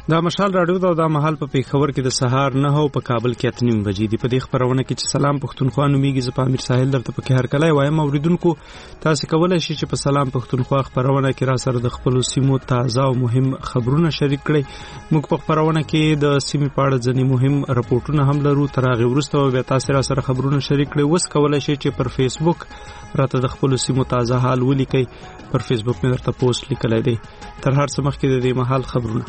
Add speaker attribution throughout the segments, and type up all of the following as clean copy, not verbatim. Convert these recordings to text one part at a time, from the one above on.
Speaker 1: دا مشال راډیو دا مهال په پیښور کې د سهار 9 او په کابل کې 8:30 بجې دی. په دې خبرونه کې چې سلام پښتونخوا نومیږي ز پامیر ساحل درته په کې هر کله وایم اوریدونکو تاسو کولای شئ چې په سلام پښتونخوا خبرونه کې را سره د خپل سیمو تازه او مهم خبرونه شریک کړئ. موږ په خبرونه کې د سیمې په اړه ځینې مهم راپورټونه هم لرو. تر هغه وروسته به تاسو را سره خبرونه شریک کړئ. وس کولای شئ چې پر فیسبوک راته د خپل سیمو تازه حال ولیکئ. پر فیسبوک مې درته پوسټ لیکلای دی. تر هر څه مخکې د دې مهال خبرونه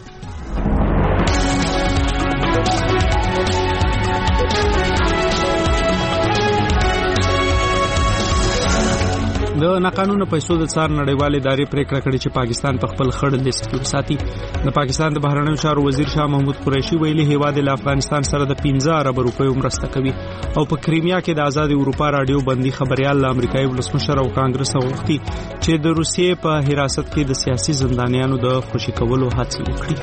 Speaker 1: د ناقانونه پیسو د څار نړیوالې ادارې پریکړه کړې چې پاکستان په خپل خړ لیست کې وساتي. د پاکستان د بهرنیو چارو وزیر شاه محمود قریشي ویلي هیواد له افغانستان سره د 15 ارب روپیو مرسته کوي او په کریمیا کې د آزاد اروپا رادیو بندي خبريال له امریکایي ولسمشر او کانګرس غوښتي چې د روسیې په حراست کې د سیاسي زندانیانو د خوشي کولو هڅه وکړي.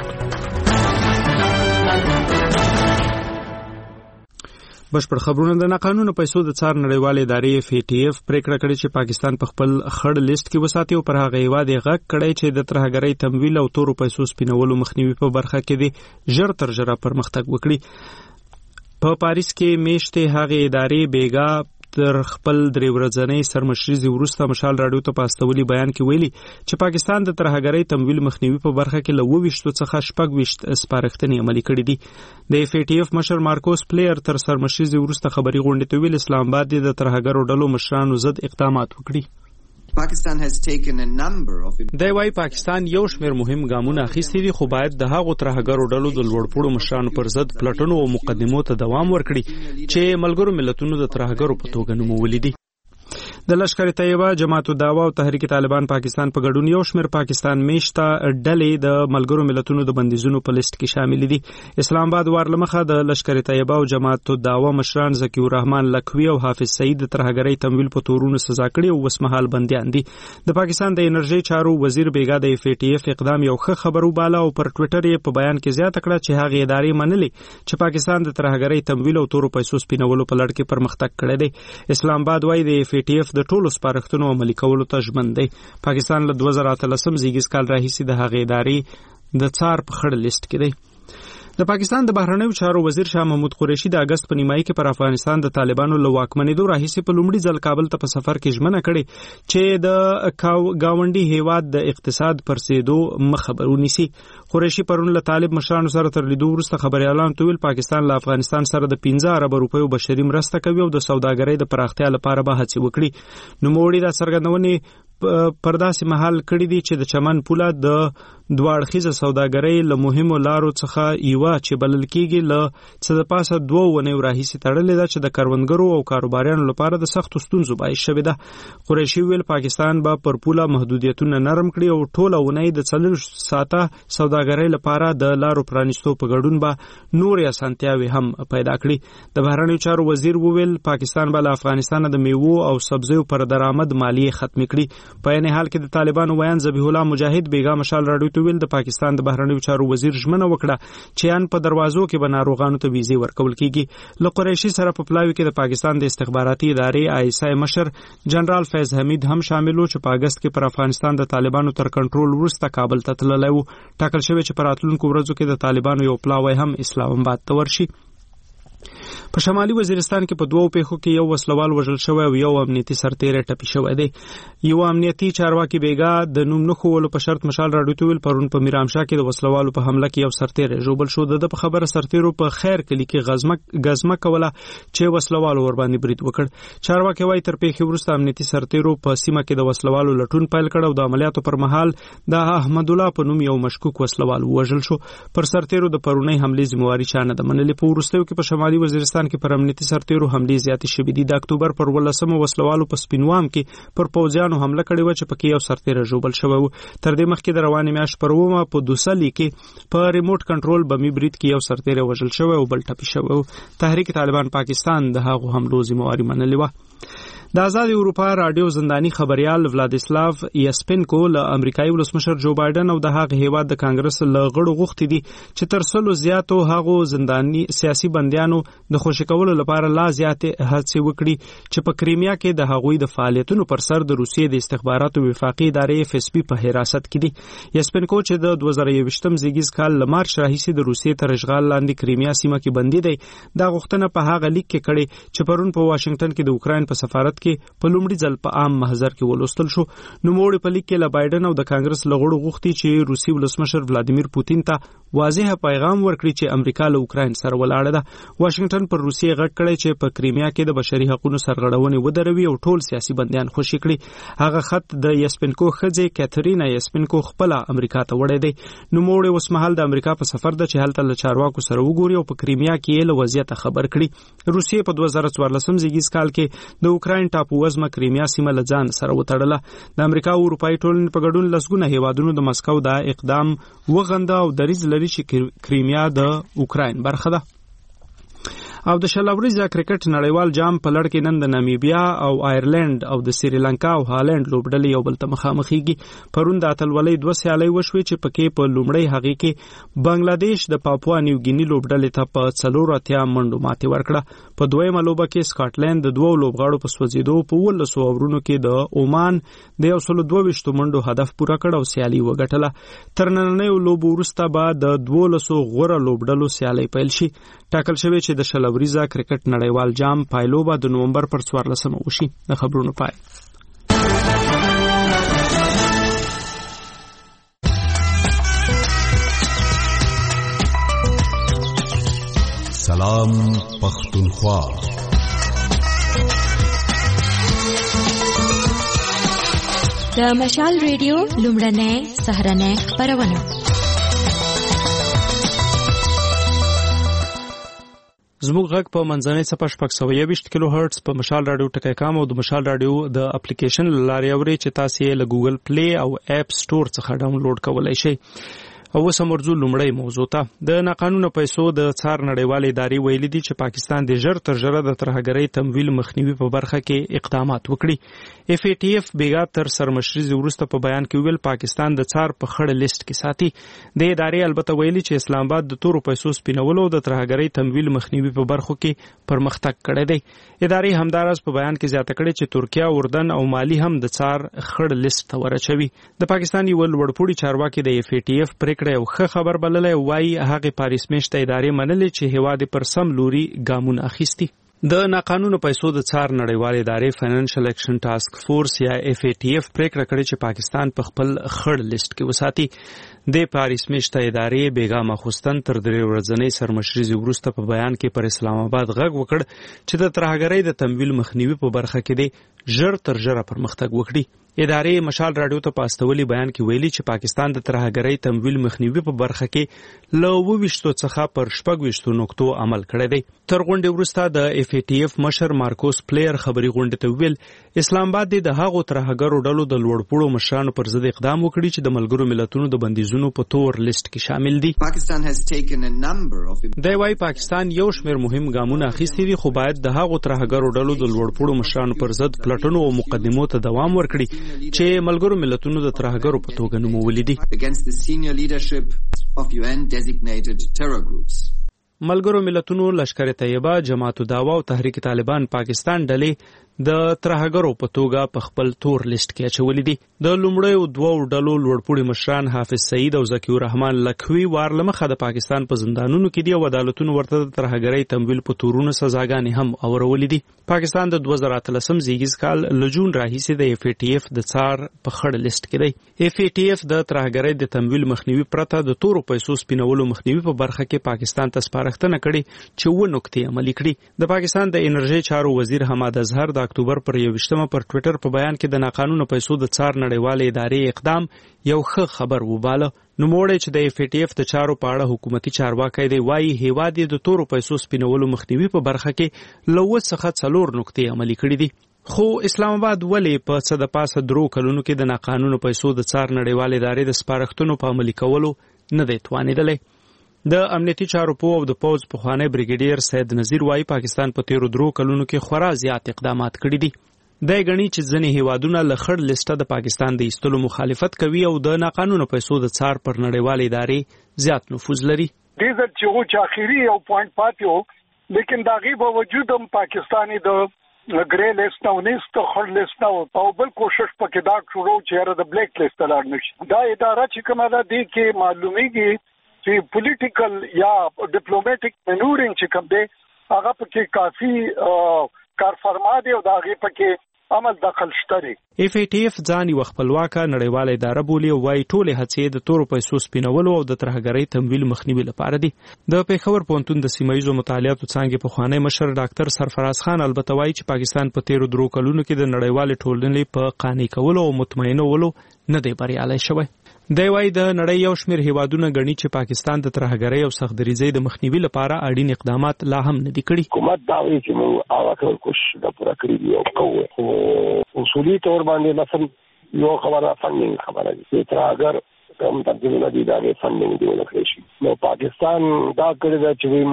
Speaker 1: بشپړ خبرونه د ناقانونه پیسو د څار نړیوالې ادارې FATF پریکړه کړې چې پاکستان په خپل خړ لیست کې وساتي او پر هغه هیواد غږ کړی چې د ترهګرۍ تمویل او تورو پیسو سپینولو مخنیوي په برخه کې دی ژر تر ژره پرمختګ وکړي. په پاریس کې میشته هغه ادارې بیګا تر خپل درې ورځنۍ سرمشري وروسته مشال راډیو ته پاستولي بیان کې ویلي چې پاکستان د ترهګرۍ تمویل مخنیوي په برخه کې له 22 څخه 26 سپارښتنې عملي کړې دي. د FATF مشر مارکوس پلیر تر سرمشري وروسته خبري غونډې ته ویل اسلام آباد د ترهګرو ډلو مشرانو ضد اقدامات وکړي. دی وايي پاکستان یو شمېر مهم ګامونه اخیستي دي خو باید د هغو ترهګرو ډلو د لوړپوړو مشرانو پر ضد پلټنو او مقدمو ته دوام ورکړي چې ملګرو ملتونو د ترهګرو په توګه نومولي دي. د لشکر طیبه جماعت الدعوه او تحریک طالبان پاکستان په ګډون یو شمېر پاکستان میشته ډلې د ملګرو ملتونو د بندیزونو په لیست کې شامل دي. اسلام آباد ورلمخه د لشکر طیبه او جماعت الدعوه مشران ذکی الرحمن لکوی او حافظ سعید د ترهګرۍ تمویل په تورونو سزا کړي او وسمحال بنديان دي. د پاکستان د انرژي چارو وزیر بیګا د FATF اقدام یو ښه خبرو بالا او پر ټوئیټر یې په بیان کې زیاته کړه چې هغه ادارې منلي چې پاکستان د ترهګرۍ تمویل او تورو پیسو سپینولو په لړ کې پرمختګ کړی دی. اسلام آباد وايي د FATF د ټولو سپارښتنو عملي کولو ته ژمن دی. پاکستان له 2013 زیږیز کال راهیسې د هغې ادارې د څار په خړ لیست کې دی. د پاکستان د بهرنیو چارو وزیر شاه محمود قریشي د اگست په نیمایي کې پر افغانستان د طالبانو له واکمنېدو راهیسې په لومړي ځل کابل ته په سفر کې ژمنه کړې چې د گاونډي هیواد د اقتصاد پرسېدو مخه به ونیسي. قریشي پرون له طالب مشرانو سره تر لیدو وروسته خبريالانو ته ویل پاکستان له افغانستان سره د 15 ارب روپیو بشري مرسته کوي او د سوداګرۍ د پراختیا لپاره به هڅې وکړي. نوموړي دا څرګندونې پر داسې محل کړی دي چې د چمن پوله د دوه اړخیزه سوداګرۍ له مهمو لارو څخه یوه چې بلل کېږي له څه د پاسه 2 ونې راهیسې تړلې ده چې د کروندګرو او کاروباریانو لپاره د سختو ستونزو باعث شوې ده. قریشي ویل پاکستان به پر پوله محدودیتونه نرم کړي او ټوله ونې د 40 ساعته سوداګرۍ لپاره د لارو پرانیستو په ګډون به نورې اسانتیاوې هم پیدا کړي. د بهرنیو چارو وزیر وویل پاکستان به له افغانستان د میوو او سبزیو پر درآمد مالیه ختم کړي. په یعنی حال کې د طالبانو ویان ذبیح الله مجاهد بیګا مشال راډیو ته ویل د پاکستان د بهرنیو چارو وزیر ژمنه وکړه چې ان په دروازو کې به ناروغانو ته ویزې ورکول کیږي. له قریشي سره په پلاوي کې د پاکستان د استخباراتي ادارې ISI مشر جنرال فیض حمید هم شامل و چې په اگست کې پر افغانستان د طالبانو تر کنټرول وروسته کابل ته تللی و. ټاکل شوی چې په راتلونکو ورځو کې د طالبانو یو پلاوی هم اسلام آباد ته ورشي. په شمالي وزیرستان کې په 2 پیښو کې یو وسلوال وژل شوی او یو امنیتي سرتیری ټپي شوی دی. یو امنیتي چارواکي بیګا د نوم نه خولو په شرط مشال راډیو ته ویل پرون په میرامشاه کې د وسلوالو په حمله کې یو سرتیری ژوبل شو. د په خبره سرتیرو په خیر کلی کې غزمه کوله چې وسلوالو ور باندې برید وکړ. چارواکي وايي تر پیښې وروسته امنیتي سرتیرو په سیمه کې د وسلوالو لټون پیل کړ او د عملیاتو پر مهال د احمد الله په نوم یو مشکوک وسلوال وژل شو. پر سرتیرو د پرونی حملې ذمہواری چا نه ده منلې. په وروستیو کې په شمالي وزیرستان کې پر امنیتي سرتیرو حملې زیاتې شوې دي. د اکتوبر پر 18 وسلوالو په سپینوام کې پر پوځیانو حمله کړې و چې پکې یو سرتیری ژوبل شوی و. تر دې مخکې د روانې میاشتې پر 9 په دوسلي کې په ریموټ کنټرول بمي برید کې یو سرتیری وژل شوی او بل ټپي شوی و. تحریک طالبان پاکستان د هغو حملو ذمہواری منلې و. د آزاد اروپا رادیو زندانی خبريال ولادیسلاف یاسپینکو له امریکایي ولسمشر جو بایدن او د هغه هیواد د کانګرس له غړو غوښتي دي چې تر څلو زیاتو هغو زندانی سیاسي بندیانو د خوشی کولو لپاره لا زیاتې هڅې وکړي چې په کریمیا کې د هغوی د فعالیتونو پر سر د روسیې د استخباراتو وفاقي ادارې FSB په حراست کې دي. یاسپینکو چې د 2021م زیږیز کال له مارچ راهیسې د روسیې تر اشغال لاندې کریمیا سیمه کې بندي دی، دا غوښتنه په هغه لیک کې کړې چې پرون په واشنگټن کې د اوکراین په سفارت کې په لومړي ځل په عام محضر کې ولوستل شو. نوموړي په لیک کې له بایدن او د کانګرس له غړو غوښتي چې روسي ولسمشر ولادیمیر پوتین ته واضح پیغام ورکړي چې امریکا له اوکراین سره ولاړه ده. واشنگټن پر روسیې غږ کړی چې په کریمیا کې د بشري حقوقو سرغړونې ودروي او ټول سیاسي بندیان خوشي کړي. هغه خط د یاسپینکو ښځې کاترینا یاسپینکو خپل امریکا ته وړی دی. نوموړي اوس مهال د امریکا په سفر ده چې هلته له چارواکو سره وګوري او په کریمیا کې له وضعیت خبر کړي. روسیې په 2014 زیږیز کال کې د اوکراین ټاپو وزمه کریمیا سیمه له ځان سره وتړله. د امریکا او اروپایي ټولنې په ګډون لسګونه هیوادونو د مسکو دا اقدام وغنده او دریځ لري چې کریمیا د اوکراین برخه ده. او د شلوريزه کرکټ نړیوال جام په لړ کې نن د نامیبیا او آیرلند او د سریلانکا او هالند لوبډلې یو بل ته مخامخېږي. پرون د اتلولۍ 2 سیالۍ وشوې چې پکې په لومړۍ هغې کې بنگلاديش د پاپوا نیو ګینی لوبډلې ته په 4 منډو ماتې ورکړه. په دویمه لوبه کې سکاټلند د 2 لوبغاړو په سوځېدو په 19 اورونو کې د اومان د 122 منډو هدف پوره کړ او سیالي وګټله. تر نننۍ لوبو وروسته به د 12 غوره لوبډلو سیالۍ پیل شي. ټاکل شوی چې د شلوريزه کرکټ نړیوال جام پایلو به د نومبر پر 14 وشي. د خبرونو پای.
Speaker 2: سلام پختونخوا.
Speaker 3: د مشال ریډیو لومړنۍ سهرنۍ خبرونه.
Speaker 1: زموږ غږ په منځنۍ صفحه 621 کیلو هرتز په مشال رادیو ټکی کام او د مشال رادیو د اپلیکیشن لارې اوري چې تاسو یې له ګوګل پلی او اپ سٹور څخه ډاونلوډ کولای شئ. او سمورځو لومړی موضوع ته د ناقانونه پیسو د څار نړیوال ادارې ویلي دي چې پاکستان د ژر تر ژره د ترهګرۍ تمویل مخنیوي په برخه کې اقدامات وکړي. FATF بیګا تر سرمشري وروسته په بیان کې ویل پاکستان د څار په خړ لیست کې ساتي. د ادارې البته ویلي چې اسلام آباد د تورو پیسو سپینولو د ترهګرۍ تمویل مخنیوي په برخو کې پرمختګ کړی دی. ادارې همدارس په بیان کې زیاته کړې چې ترکیه، اردن او مالی هم د څار خړ لیست ته ورچوي. د پاکستان یو لوړپوړي چارواکي د FATF پریکړه یو ښه خبر بللې وایي هغه پاریس میشته ادارې منلې چې هیواد پر سم لوري ګامونه اخیستي. د ناقانونه پیسو د څار نړیوال ادارې فاینانشل اکشن ټاسک فورس یا FATF پریکړه کړې چې پاکستان په خپل خړ لیست کې وساتي. د پاریس میشته ادارې بیګا مخستن تر 3 ورځې سرمشري وروسته په بیان کې پر اسلام آباد غږ وکړ چې د ترهګرۍ د تمویل مخنیوي په برخه کې د ژر تر ژره پرمختګ وکړي. ادارې مشال رادیو ته پاستولي بیان کې ویلي چې پاکستان د ترهګرۍ تمویل مخنیوي په برخه کې له 22 څخه پر 26 نقطو عمل کړی دی. تر غونډې وروسته د FATF مشر مارکوس پلیر خبري غونډې ته ویل اسلام آباد د هغو ترهګرو ډلو د لوړپوړو مشرانو پر ضد اقدام وکړي چې د ملګرو ملتونو د بندیزونو په تور لیست کې شامل دي. د وايي پاکستان یو شمېر مهم ګامونه اخیستي دي خو باید د هغو ترهګرو ډلو د لوړپوړو مشرانو پر ضد پلټنو او مقدمو ته دوام ورکړي چې ملګرو ملتونو د ترهګرو په توګه نومولي دي. ملګرو ملتونو لشکر طیبه، جماعت الدعوه او تحریک طالبان پاکستان ډلې د ترهګرو په توګه په خپل تور لیست کې اچولې دي. د لومړیو 2 ډلو لوړپوړي مشران حافظ سعید او ذکی الرحمن لکھوي وارلمخه د پاکستان په زندانونو کې دي او عدالتونو ورته د ترهګرۍ تمویل په تورونو سزاګانې هم اورولې دي. پاکستان د 2013 زیږیز کال لجون راهیسې د FATF د څار په خړ لیست کې دی. FATF د ترهګرۍ د تمویل مخنیوي پرته د تورو پیسو سپینولو مخنیوي په برخه کې پاکستان ته سپارښتنه کړې چې و نقطې عملي کړي. د پاکستان د انرژي چارو وزیر حماد اظهر د اکتوبر پر 21 پر ټوئیټر په بیان کې د ناقانونه پیسو د څار نړیوال ادارې اقدام یو ښه خبر وباله. نوموړی چې د FATF د چارو په اړه حکومتي چارواکي دی وایي هیواد د تورو پیسو سپینولو مخنیوي په برخه کې له 2 څخه 4 نقطې عملي کړي دي. خو اسلام آباد ولې په څه د پاسه 3 کلونو کې د ناقانونه پیسو د څار نړیوال ادارې د سپارښتنو په عملي کولو نه دی توانېدلی. د امنیتي چارو په او د پوز پخوانی بریګیډیر سید نذیر وایي پاکستان په 13 کلونو کې خورا زیات اقدامات کړي دي. د غنی چې ځنې هیوادونه له خړ لیسټه د پاکستان د ایستلو مخالفت کوي او د ناقانونه پیسو د څار پر نړیوال ادارې زیات نفوذ لري.
Speaker 4: دې ځل چې و چې اخیری یو پوینټ پاتیو لیکن دا غي په وجود هم پاکستاني د ګری لیست نو نست خړ لیست نو او بل کوشش پکې دا شروع چې د بلیک لیست لاړ نشي. دا اداره چې کومه ده د کې معلومیږي چې پولیټیکل یا ډیپلوماټیک منورینګ چې کوم دی هغه پکې کافي کارفرما دی او دا غي پکې عمل دخل شته.
Speaker 1: اف ای ټی اف ځان یو خپلواکه نړیواله اداره بولي او وايي ټولې هڅې د تورو پیسو سپینولو او د ترهګرۍ تمویل مخنیوي لپاره دي. د پیښور پوهنتون د سیمایي مطالعاتو څانګې په خوانی مشر ډاکټر سرفراز خان البته وايي چې پاکستان په 13 درو کلونو کې د نړیوال ټولنې په قانع کولو او مطمئنولو نه دی بریالی شوی. دی وايي د نړۍ یو شمېر هیوادونه غني چې پاکستان د ترهګرۍ او سختدریزۍ د مخنیوي لپاره اړین اقدامات لا هم نه دي کړي.
Speaker 5: حکومت دا وایي چې موږ هغه کوشش د پوره کړی دی او کوو اصولي تور باندې مثلا یو خبره فندینګ خبره دي ترهګر کوم تبدیل دی دا فندینګ دی ولکړي شي. نو پاکستان دا کړی دا چې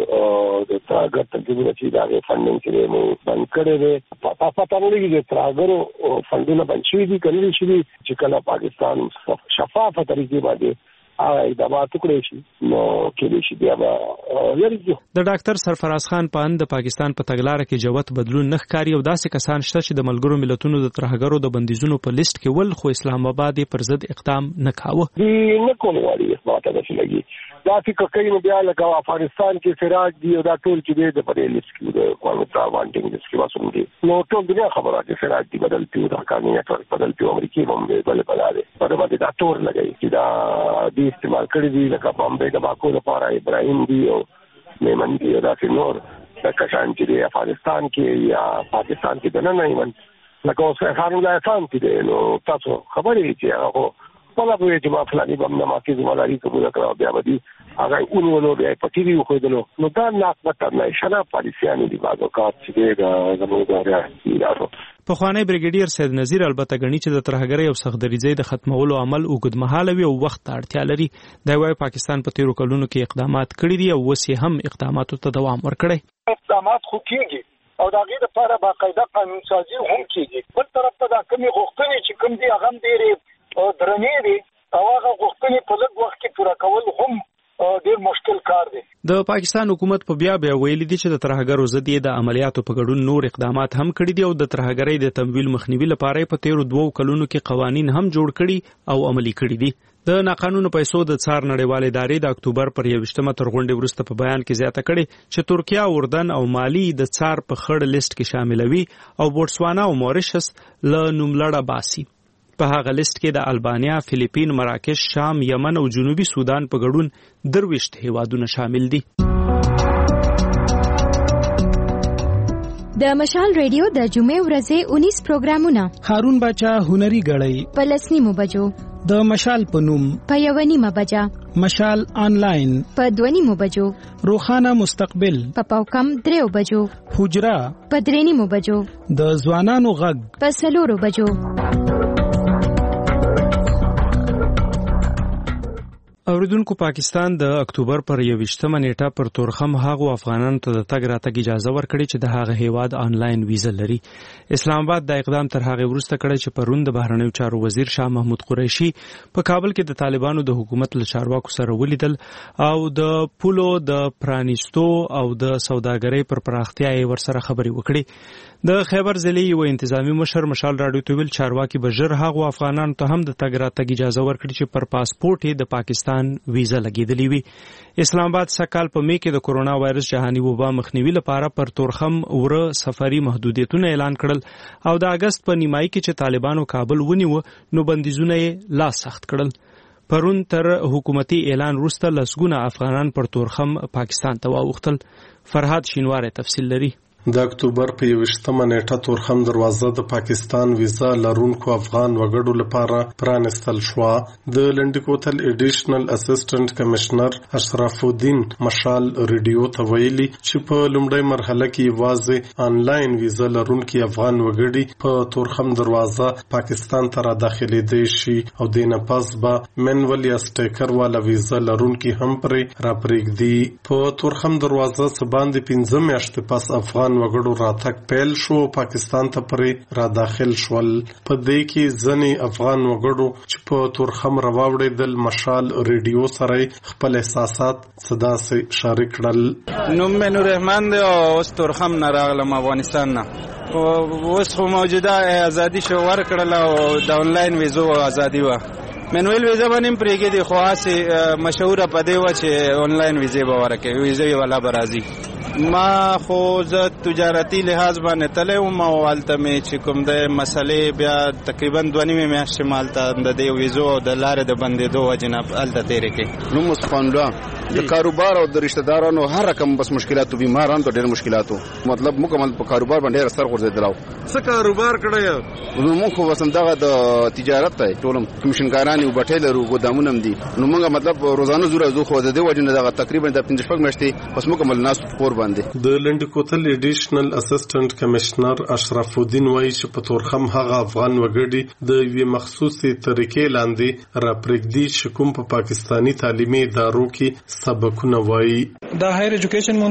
Speaker 5: موږ د ترهګر تبدیل چې دا فندینګ چې موږ بند کړی دی پاتہ نه لګي چې ترهګر فندونه بند شي دي کله چې کله پاکستان شفافه طریقې باندې اقدامات وکړي شي نو کې شي بیا لري.
Speaker 1: د ډاکټر سرفراز خان پان د پاکستان په تګلارې کې جوت بدلون نه ښکاري او داسې کسان شته چې د ملګرو ملتونو د ترهګرو د بندیزونو په لیست کې ول خو اسلام آباد پر ضد اقدام نه کاوه.
Speaker 5: نه کولی والی اسماته نه لګي دا فکر کوي نو بیا لکه افغانستان کې سراج دی او دا ټول چې د په لیست کې د کوانټا وانټینګ لیست کې واسم دي نو ټول دنیا خبره چې سراج دی بدل پیو دا قانوني ټول بدل پیو امریکای باندې بل په باندې دا ټول لګي چې دا دی استعمال کړی دی لکه بامبې د باکو لپاره ابراهیم دی او میمن دی دا نور لکه شان چې د افغانستان کې یا پاکستان کې د نه ایمن لکه اوس خان الله خان کې نو تاسو خبرې چې هغه په لابو چې ما فلاني باندې ما کې زموږ قبول کړو بیا ودی هغه اونولو بیا پټیری خو دلو نو دا ناقصه نه شنه پالیسیانو دی بازو کار چې دا زموږ راځي.
Speaker 1: پخوانی بریګیډیر سید نذیر البته غنی چې د ترهګرۍ او سختدریزۍ د ختمولو عمل اوږدمهاله وي او وخت ته اړتیا لري. دا وايي پاکستان په 13 کلونو کې اقدامات کړي دي او وسې هم اقداماتو ته دوام ورکړي.
Speaker 4: اقدامات خو کیږي او دا غي د لپاره باقاعده قانون سازي هم کیږي. بل طرف ته دا کمی غوښتنې چې کوم دي هغه ډېرې درنې دي او هغه غوښتنې په لږ وخت کې پوره کول هم ډېر مشکل کار دی.
Speaker 1: د پاکستان حکومت په بیا ویلي دي چې د ترهګرو ضد د عملیاتو په ګډون نور اقدامات هم کړي دي او د ترهګرۍ د تمویل مخنیوي لپاره په 13 کلونو کې قوانین هم جوړ کړي او عملي کړي دي. د ناقانونه پیسو د څار نړیوال ادارې د اکتوبر پر 21مه تر غونډې وروسته په بیان کې زیاته کړي چې ترکیه، اردن او مالی د څار په خړ لیست کې شاملوي او بوتسوانا او موریشس له نوملړه باسي. په هغه لیست کې د البانیا، فلیپین، مراکش، شام، یمن او جنوبي سودان په ګډون 23 هیوادونه شامل دي.
Speaker 3: د مشال ریډیو د جمعې ورځې 19 پروګرامونه
Speaker 6: هارون باچا هنري غړی
Speaker 3: په 9 بجو
Speaker 6: د مشال په نوم
Speaker 3: په 1 بجا
Speaker 6: مشال آنلاین
Speaker 3: په 2 بجو
Speaker 6: روخانه مستقبل
Speaker 3: په پاوکم 3 بجو
Speaker 6: حجرا
Speaker 3: په 3 بجو
Speaker 6: د ځوانانو غږ
Speaker 3: په 4 بجو.
Speaker 1: اوریدونکو پاکستان د اکتوبر پر 21مه نیټه پر تورخم هغو افغانانو ته د تګ راتګ اجازه ورکړي چې د هغه هیواد آنلاین ویزه لري. اسلام آباد د اقدام تر هغه وروسته کړی چې پرون د بهرنیو چارو وزیر شاه محمود قریشي په کابل کې د طالبانو د حکومت له چارواکو سره ولیدل او د پولو د پرانیستو او د سوداګرۍ پر پراختیا یې ورسره خبرې وکړي. د خیبر ضلع یو انتظامی مشر مشال راډیو ته ویل چارواکي به ژر هغو افغانانو ته هم د تګ راتګ اجازه ورکړي چې پر پاسپورت یې د پاکستان ویزه لګیدلې وي. اسلام آباد سکهال په می کې د کورونا وایرس جهاني وبا مخنیوي لپاره پر تورخم وره سفري محدودیتونه اعلان کړل او د اگست په نیمایي کې چې طالبانو کابل ونیو نو بندیزونه یې لا سخت کړل. پرون تر حکومتي اعلان وروسته لسګونه افغانان پر تورخم پاکستان ته واوښتل. فرهاد شینواری تفصیل لري.
Speaker 7: د اکتوبر په 21مه نیټه تورخم دروازه د پاکستان ویزا لرونکو افغان وګړو لپاره پرانستل شو. د لنډکوتل ایډیشنل اسسټنټ کمشنر اشرف الدین مشال ریډیو ته ویلي چې په لومړی مرحله کې واځي آنلاین ویزا لرونکي افغان وګړي په تورخم دروازه پاکستان ته را داخليدي شي او د نه پس به منول یا سټیکر والا ویزا لرونکي هم پرې را پرېږدي. په تورخم دروازه سباندې 15 میاشتې پس افغان وګړو راتګ پیل شو پاکستان ته پرې را داخل شول. په دې کې ځنې افغان وګړو چې په تورخم راوړېدل مشال ریډیو سره خپل احساسات صدا سره شریک کړل.
Speaker 8: نوم مې نور رحمان دی او اوس تورخم نه راغلم افغانستان نه. اوس خو موجوده ازادي شو ورکړل او د آنلاین ویزو ازادي و. منویل ویزا باندې پرېږدي دي خو اسه مشهوره پدې و چې آنلاین ویزه به ورکړي ویزه والا برازي. ما خو ز تجارتي لحاظ باندې تله او موالته مې چې کوم د مسلې بیا تقریبا 2.5 میاشتې مالته د دې ویزو او د لارې د بندې دوه جناب الته تیرې کې
Speaker 9: نو مصفانډا د کاروبار او د رشتہ دارانو هر رقم بس مشکلات بیمارانو ته ډېر مشکلاتو مطلب مکمل په کاروبار باندې اثر ورزیدلاو.
Speaker 7: څه کاروبار کړی
Speaker 9: نو موږ خو وسندغه د تجارت ته ټولم کمیشنګاران او بټې لرو ګودامونه هم دي نو موږ مطلب روزانه زو خو د دې وجنه دغه تقریبا د 15 میاشتې پس مکمل ناس پور باندې.
Speaker 7: د لنډکوتل ایډیشنل اسسټنټ کمشنر اشرف الدین وایي چې په تورخم هغه افغان وګړي د یوې مخصوصي طریقې لاندې را پرېږدي چې کوم په پاکستانی تعلیمي ادارو کې سبقونه وایي.
Speaker 10: دا هایر ایجوکیشن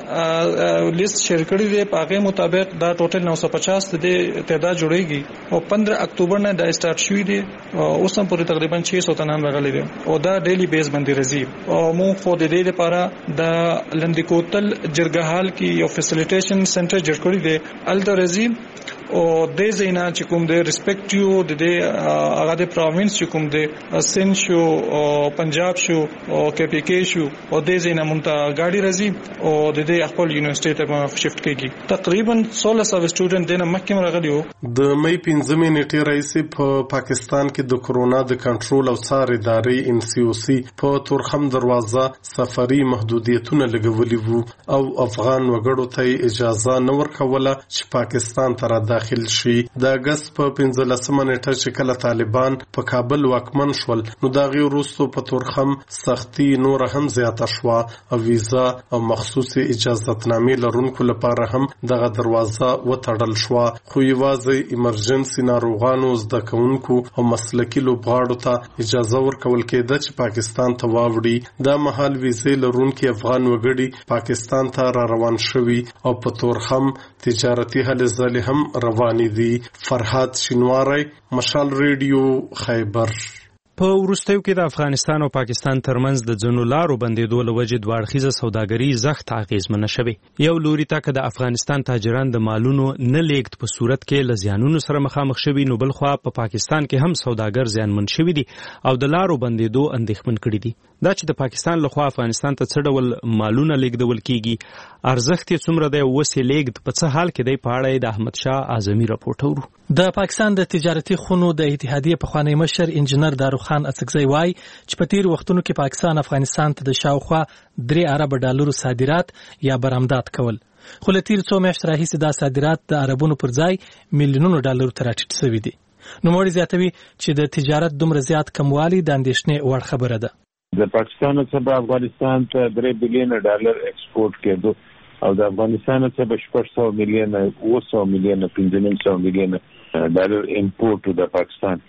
Speaker 10: مونږ لیست شیر کړی دی په هغه مطابق دا ټوټل 950 د تعداد جوړیږي او 15 اکتوبر نه دا سٹارټ شوی دی اوس هم پورې تقریبا 600 تنان راغلي دي او دا ډیلی بیس باندې راځي او موږ خو د دې لپاره د لندکوتل جرګهال کې یو فیسیلیټیشن سنټر جوړ کړی دی الترزی او د زینا چې کوم د ریسپیکټیو د هغه د پروینس چې کوم د سن شو او پنجاب شو او کې پی کې شو او د زینا مونږه گاډي راځي او د دې خپل یونیورسيټي ته شفت کیږي. تقریبا 1600 سټوډنټ دنه مخکې راغلیو.
Speaker 7: د مې 15 نیټې رئیس په پاکستان کې د کورونا د کنټرول او څار ادارې NCOC په تورخم دروازه سفري محدودیتونه لګولي وو او افغان وګړو ته اجازه نه ورکوله چې پاکستان ته داخل شي. د اگست په 15 نیټه چې کله طالبان په کابل واکمن شول نو دا غي وروسته په تورخم سختي نور هم زیاته شو او ویزا او مخصوصي اجازهتنامې لرونکو لپاره هم دغه دروازه وتړل شو خو یوازې ایمرجنسي ناروغانو زده کوونکو او مسلکي لوبغاړو ته اجازه ورکول کېده چې پاکستان ته واوړي. دا مهال ویزې لرونکي افغان وګړي پاکستان ته را روان شوي او په تورخم تجارتي هلې ځلې هم رواني دي. فرحات شینواری مشال ریډیو خیبر.
Speaker 1: په وروستیو کې د افغانستان او پاکستان ترمنځ د ځینو لارو بندېدو له وجې دواړخیزه سوداګري زښت اغېزمنه شوې. یو لوري ته که د افغانستان تاجران د مالونو نه لیږد په صورت کې له زیانونو سره مخامخ شوي نو بل خوا په پاکستان کې هم سوداګر زیانمن شوي دي او د لارو بندېدو اندېښمن کړي دي. دا چې د پاکستان له خوا افغانستان ته څه ډول مالونه لیږدول کیږي ارزښت یې څومره دی وسې لیږد په څه حال کې دی په اړه د احمد شاه اعظمي راپورټ اورو.
Speaker 11: د پاکستان د تجارتي خونو د اتحادیې پخوانی مشر انجنیر داروخان اڅکزی وایي چې په تیر وختونو کې پاکستان افغانستان ته د شاوخوا 3 ارب ډالرو صادرات یا برآمدات کول خو له تیر څو میاشتو راهیسې دا صادرات د عربونو پر ځای میلیونونو ډالرو ته راټیټ شوي دي. نوموړي زیاتوي چې د تجارت دومره زیات کموالی د اندېښنې وړ خبره ده.
Speaker 12: د پاکستان څخه افغانستان ته 3 بلین ډالر ایکسپورټ کېدو او د افغانستان څخه 600 میلیون 900 میلیون 500 میلیون ډالر امپورټ د پاکستان.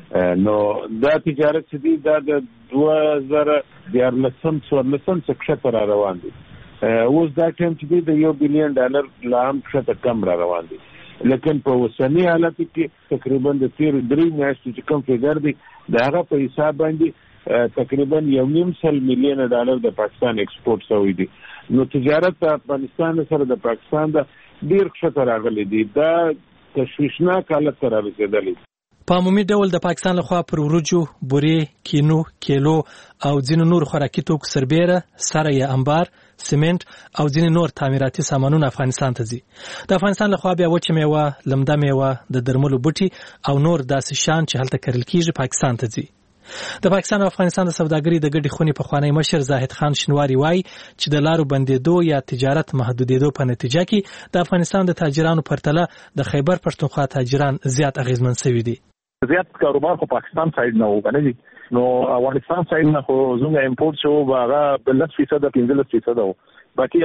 Speaker 12: نو دا تجارت چې دی دا د 2014 څخه تر روان دي. اوس دا ټیم چې دی د 1 بلین ډالر لام څخه کم را روان دي. لیکن په اوسنی حالت کې تقریبا د 3 میاشتې چې کم فګر دی دا هغه په حساب باندې تقریبا 1.5 میلیون ډالر د پاکستان ایکسپورټ شوی دی. نو تجارت په افغانستان سره د پاکستان د ډیر ښه راغلی دی. دا تشویشناک حالت سره رسیدلی.
Speaker 11: په عمومي ډول د پاکستان لخوا پر ورجو، بورې، کینو، کیلو او ځینو نور خوراکي توکو سربیره، سره یا انبار، سیمنټ او ځینې نور تعمیراتي سامانونه افغانستان ته ځي. د افغانستان لخوا بیا وچه میوه، لمده میوه، د درملو بوټي او نور داسې شیان چې هلته کرل کیږي پاکستان ته ځي. د پاکستان او افغانستان د سوداګرۍ د ګډې خونې پخوانی مشر زاهد خان شینواری وایي چې د لارو بندېدو یا تجارت محدودېدو په نتیجه کې د افغانستان د تاجرانو پرتله د خیبر پښتونخوا تاجران زیات اغېزمن شوي دي.
Speaker 13: زیات کاروبار خو پاکستان سایډ نه وګڼي نو افغانستان سایډ نه خو زموږ امپورټ شو هغه 10% 15% باقي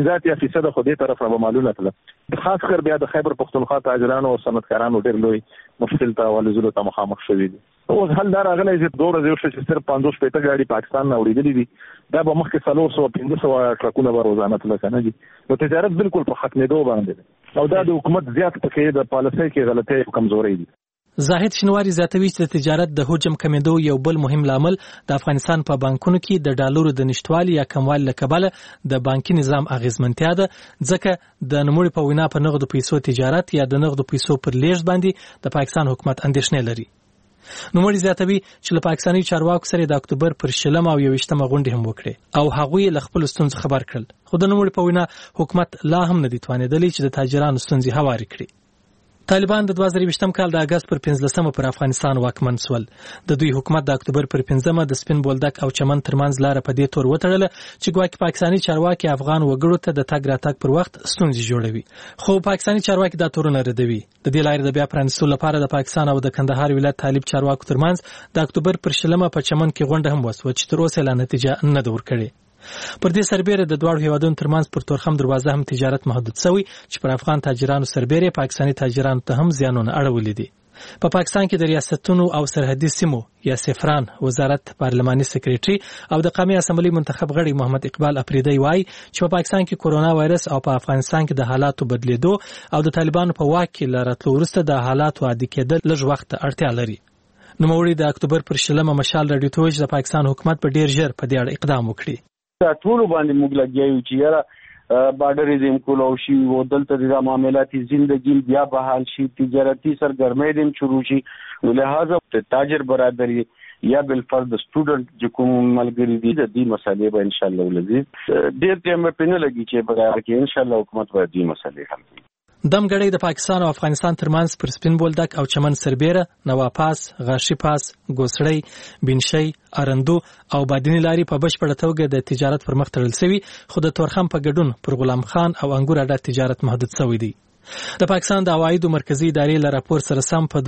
Speaker 13: 15% خو دې طرف را معلومه کړه. خاص کر بیا د خیبر پختونخوا تاجرانو او صنعتکارانو ډېر لوی مشکل ته ولزلو ته مخامخ شوي دي. اوس حل دا راغلی چې 2 ورځې وشوه چې صرف 50 ګاډي پاکستان نه وړېدلې دي. دا به مخکې 400-500 ټرکونه به روزانه تله که نه دي. نو تجارت بالکل په ختمېدو باندې دی او دا د حکومت زیات پکې د پالیسۍ کې غلطۍ او کمزورۍ دي.
Speaker 11: زاهد شینواری زیاتوي چې د تجارت د حجم کمیدو یو بل مهم لامل د افغانستان په بانکونو کې د ډالرو د نشټوالي یا کموالي له کبله د بانکي نظام اغیزمنتیا ده، ځکه د نوموړي په وینا په نغدو پیسو تجارت یا د نغدو پیسو پر لیږد باندې د پاکستان حکومت اندېښنې لري. نوموړي زیاتوي چې له پاکستاني چارواکو سره د اکتوبر پر 20 او 21 غونډې هم وکړي او هغوی له خپل ستونزو خبر کړل، خو د نوموړي په وینا حکومت لا هم نه دی توانېدلی چې د تاجرانو ستونزې هوارې کړي. طالبان د 2020 کال د اگست پر 15 پر افغانستان واکمن شول. د دوی حکومت د اکتوبر پر 15 د سپین بولدک او چمن ترمنځ لار په دې تور وتړله چې ګواکې پاکستاني چارواکي افغان وګړو ته د تګ راتګ پر وخت ستونزې جوړوي، خو پاکستاني چارواکي دا تورونه ردوي. د دې لارې د بیا پرانیستلو لپاره د پاکستان او د کندهار ولایت طالب چارواکو ترمنځ د اکتوبر پر 20 په چمن کې غونډه هم وسوه چې تر اوسه لا نتیجه نه ده ورکړې. پر دې سربېره د دواړو هیوادونو ترمنځ پر تورخم دروازه هم تجارت محدود شوی چې پر افغان تاجرانو سربېره پاکستاني تاجرانو ته هم زیانونه اړولې دي. په پاکستان کې د ریاستونو او سرحدي سیمو یا سفران وزارت پارلماني سکریټري او د قومي اسمبلی منتخب غړي محمد اقبال افریدی وایي چې په پاکستان کې کورونا وایرس او په افغانستان کې د حالاتو بدلیدو او د طالبانو په واک کې لارتلو وروسته د حالاتو عادي کېدل لږ وخت اړتیا لري. نوموړي د اکتوبر پر 20 مشال راډیو ته ویل چې د پاکستان حکومت په ډیر ژر په دې اړه اقدام وکړي.
Speaker 14: ټول باندې موږ لګیایو چې یاره بارډریزم کولو شي او دلته د معاملاتي ژوندۍ بیا بحال شي، تجارتي سرګرمۍ دیم شروع شي، ولهدا تاجر برادری یا بل فرد سټوډنټ چې کوم ملګری دي د دې مسالې به ان شاء الله ولزي ډیر ټیم په نه لګي چې په کې ان شاء الله حکومت به دې مسالې حل کړي.
Speaker 11: دمګړی د پاکستان او افغانستان ترمنځ پر سپین بولدک او چمن سربېره، نواپاس، غاشي پاس، ګوسړی، بینشي، ارندو او بادینی لاري په بشپړه توګه د تجارت پر مخ تړل شوی، خو د تورخم په ګډون پر غلام خان او انګور اډه تجارت محدود شوی دی. د پاکستان د عوایدو مرکزی ادارې له راپور سره سم په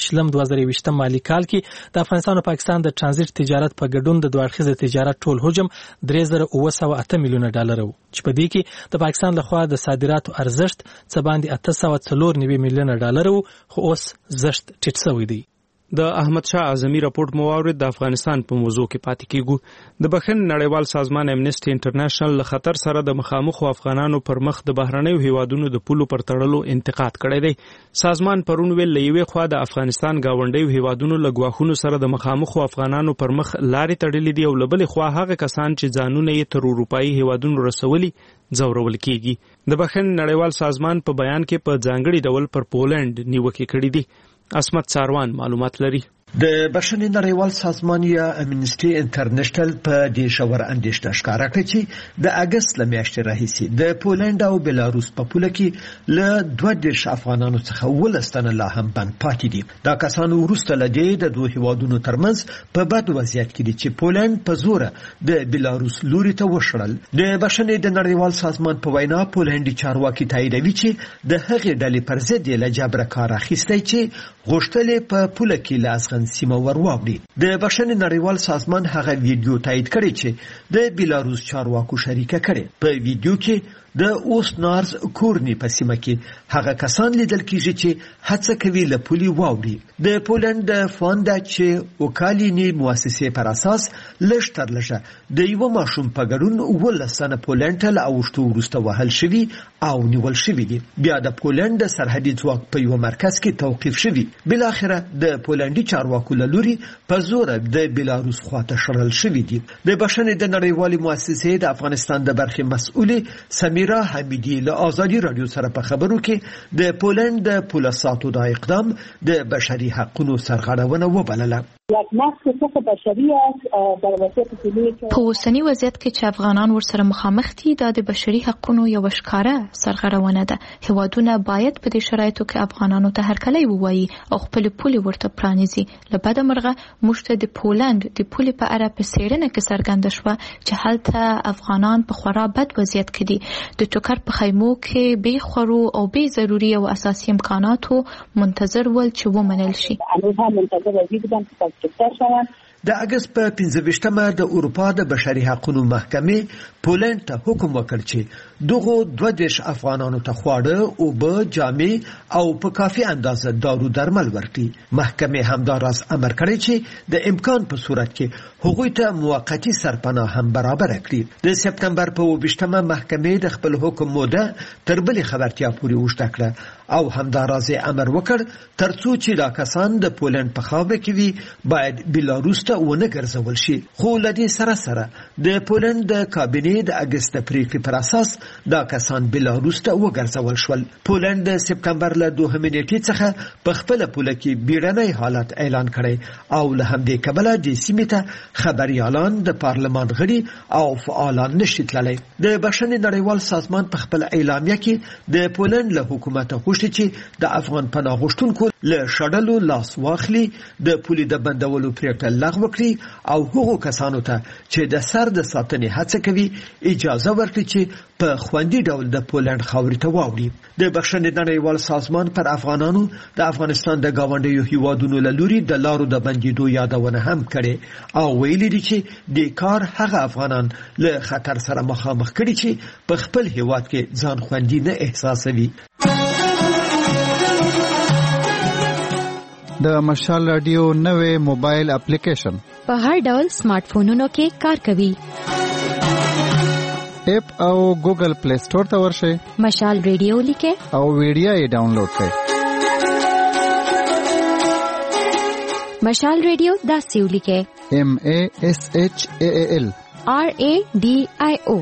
Speaker 11: 2020 مالی کال کې د افغانستان او پاکستان د ترانزیت تجارت په ګډون د دوه اړخیز تجارت ټول حجم 3908 میلیونه ډالر وو، چې په دې کې د پاکستان لخوا د صادراتو ارزښت څه باندې 804 میلیونه ډالر وو، خو اوس زښت ټیټ شوی دی.
Speaker 1: د احمد شاه اعظمي راپورټ موارد د افغانستان په موضوع کې پاتې کیږو. د بخښن نړیوال سازمان امنیسټي انټرنیشنل له خطر سره د مخامخ افغانانو پر مخ د بهرنیو هیوادونو د پولو پر تړلو انتقاد کړی دی. سازمان پرون ویل لېوي خو د افغانستان گاونډیو هیوادونو له غواخونو سره د مخامخ افغانانو پر مخ لارې تړلې دي او لبل خو هغه کسان چې ځانونه یې تر اروپאי هیوادونو رسولي ځورول کیږي. د بخښن نړیوال سازمان په بیان کې په ځانګړي ډول پر پولند نیوکه کړې دي. اسمت ساروان معلومات لري.
Speaker 15: د بخښنې نړیوال سازمان یا امنیسټي انټرنیشنل په دې شاور اندېښنه ښکاره کړې چې د اگست له میاشتې راهیسې د پولند او بلاروس په پوله کې له 22 افغانانو څخه 12 تنه لا هم بند پاتې دي. دا کسان وروسته له دې د دوه هیوادونو ترمنځ په بد وضعیت کې دي چې پولند په زوره د بلاروس لوري ته وشړل. د بخښنې د نړیوال سازمان په وینا پولندي چارواکي تاییدوي چې د هغې ډلې پر ضد یې له جبره کار اخیستی چې غوښتلې په پوله کې له افغان سیمه ورواوړي. د بخښنې نړیوال سازمان هغه ویډیو تایید کړی چې د بلاروس چارواکو شریکه کړي. په ویډیو کې د اوسنارز کورنی په سیمه کې هغه کسان لیدل کیږي چې هڅه کوي له پولي واوړي. د پولند فونډ چې وکالینی مؤسسې پر اساس لږ تر لږه د یو ماشوم په ګډون 12 تنه پولند له اوښتو وروسته وهل شوي او نیول شوي دي. بیا د پولند سرحدي ځواک په یو مرکز کې توقیف شوي. بل اخره د پولندي چارواکو له لوري په زور د بلاروس خواته شړل شوي دي. د بخښنې د نړیوالې مؤسسې د افغانستان د برخې مسؤلې سمیرا حمیدی له آزادي رادیو سره په خبرو کې د پولند د پولیساتو د اقدام د بشري حقوقو سرغړونه وبلله.
Speaker 16: په اوسنی وضعیت کې چې افغانان ورسره مخامخ دي دا د بشري حقوقو یو ښکاره سرغړونه ده. هیوادونه باید په دې شرایطو کې افغانانو ته هرکلی ووایي او خپل پولي ورته پرانیزي. له بده مرغه موږ ته د پولند د پولي په اړه په څېړنه کې څرګنده شوه چې هلته افغانان په خورا بد وضعیت کې دي. د ټوکر په خیمو کې بې خورو او بې ضروري او اساسي امکاناتو منتظر ول چې ومنل شي.
Speaker 15: د اگست په 15مه د اروپا د بشري حقوقو محکمې پولند ته حکم وکړ چې دغه 22 افغانانو ته خواړه او به جامې او په کافي اندازه دارو درمل ورکړي. محکمې همداراز امر کړی چې د امکان په صورت کې هغوی ته موقتی سرپناه هم برابر کړي. د سپتمبر په 20مه محکمې د خپل حکم موده تر بلې خبرتیا پورې اوږده کړه او همداراز امر وکړ ترڅو چې دا کسان د پولند په خاوره کې وي باید بیلاروس ته ونه ګرځول شي. خو لدې سره د پولند د کابینې د اگست پریکړې پر اساس دا کسان بیلاروس ته وګرځول شول. پولند د سپتمبر له 2 نیټې څخه په خپل پوله کې بیړنی حالت اعلان کړی او له همدې کبله د سیمې ته خبريالان د پارلمان غړي او فعالان نشي تللی. د بشري نړیوال سازمان په خپل اعلامیه کې د پولند له حکومت غوښتي چې د افغان پناه غوښتونکو له شړلو لاس واخلي، د پولې د بندولو پریکړه لغوه کړي او هغو کسانو ته چې د سر د ساتنې هڅه کوي اجازه ورکړي چې په خوندي ډول د پولند خاورې ته واوړي. د بخښنې نړیوال سازمان پر افغانانو د افغانستان د گاونډیو هیوادونو له لوري د لارو د بندیدو یادونه هم کړي او ویلي دي چې د کار هغه افغانان له خطر سره مخامخ کړي چې په خپل هیواد کې ځان خوندي نه احساسوي.
Speaker 17: د مشال رادیو نوې موبایل اپلیکیشن
Speaker 3: په هر ډول سمارټ فونونو کې کار کوي.
Speaker 17: اپ او ګوګل پلی سٹور ته ورشئ،
Speaker 3: مشال ریډیو لیکئ
Speaker 17: او ویډیو یې ډاونلوډ کړئ.
Speaker 3: مشال ریډیو داسې ولیکئ
Speaker 17: MASHAAL
Speaker 3: RADIO.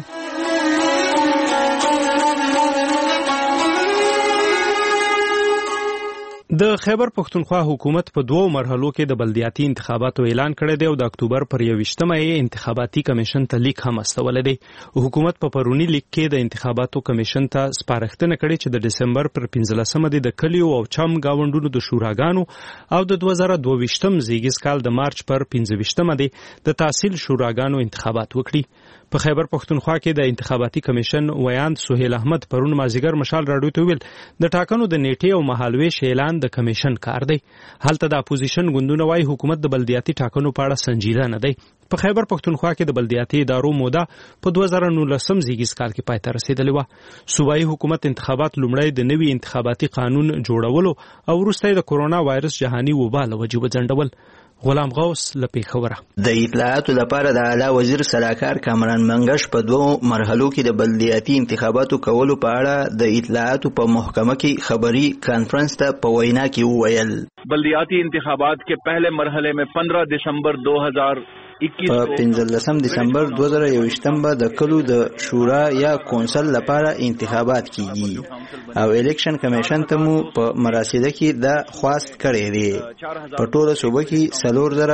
Speaker 1: د خیبر پښتونخوا حکومت په 2 مرحلو کې د بلدیاتي انتخاباتو اعلان کړی دی او د اکتوبر پر 21مه یې انتخاباتي کمیشن ته لیک هم استولی دی. حکومت په پرونی لیک کې د انتخاباتو کمیشن ته سپارښتنه کړې چې د دسمبر پر 15مه د کلیو او چم گاونډونو د شوراګانو او د 2022م زیږیز کال د مارچ پر 15مه د تحصیل شوراګانو انتخابات وکړي. په خیبر پښتونخوا کې د انتخاباتي کمیشن ویاند سهیل احمد پرون مازیګر مشال راډیو ته ویل د ټاکنو د نیټې او مهالویش اعلان د کمیشن کار دی. هلته د اپوزیشن ګوندونه وايي حکومت د بلدیاتي ټاکنو په اړه سنجیده نه دی. په خیبر پښتونخوا کې د بلدیاتي ادارو موده په 2019 زیږیز کال کې پای ته رسیدلې وه. صوبایي حکومت انتخابات لومړی د نوي انتخاباتي قانون جوړولو او وروسته د کورونا وایرس جهاني وبا له وجې وځنډول. غلام غوث له پیښوره.
Speaker 18: د اطلاعاتو لپاره د اعلی وزیر سلاکار کامران منګش په 2 مرحلو کې د بلدیاتي انتخاباتو کولو په اړه د اطلاعاتو په محکمه کې خبري کانفرنس ته په وینا کې وویل.
Speaker 19: بلدیاتی انتخابات کے پہلے مرحلے میں 15 دسمبر 2021
Speaker 18: په 15 دسمبر 2021 به د کلو د شورا یا کونسل لپاره انتخابات کیږي او الیکشن کمیشن ته مو په مراسله کې دا خواست کړی دی. په ټوله صوبه کې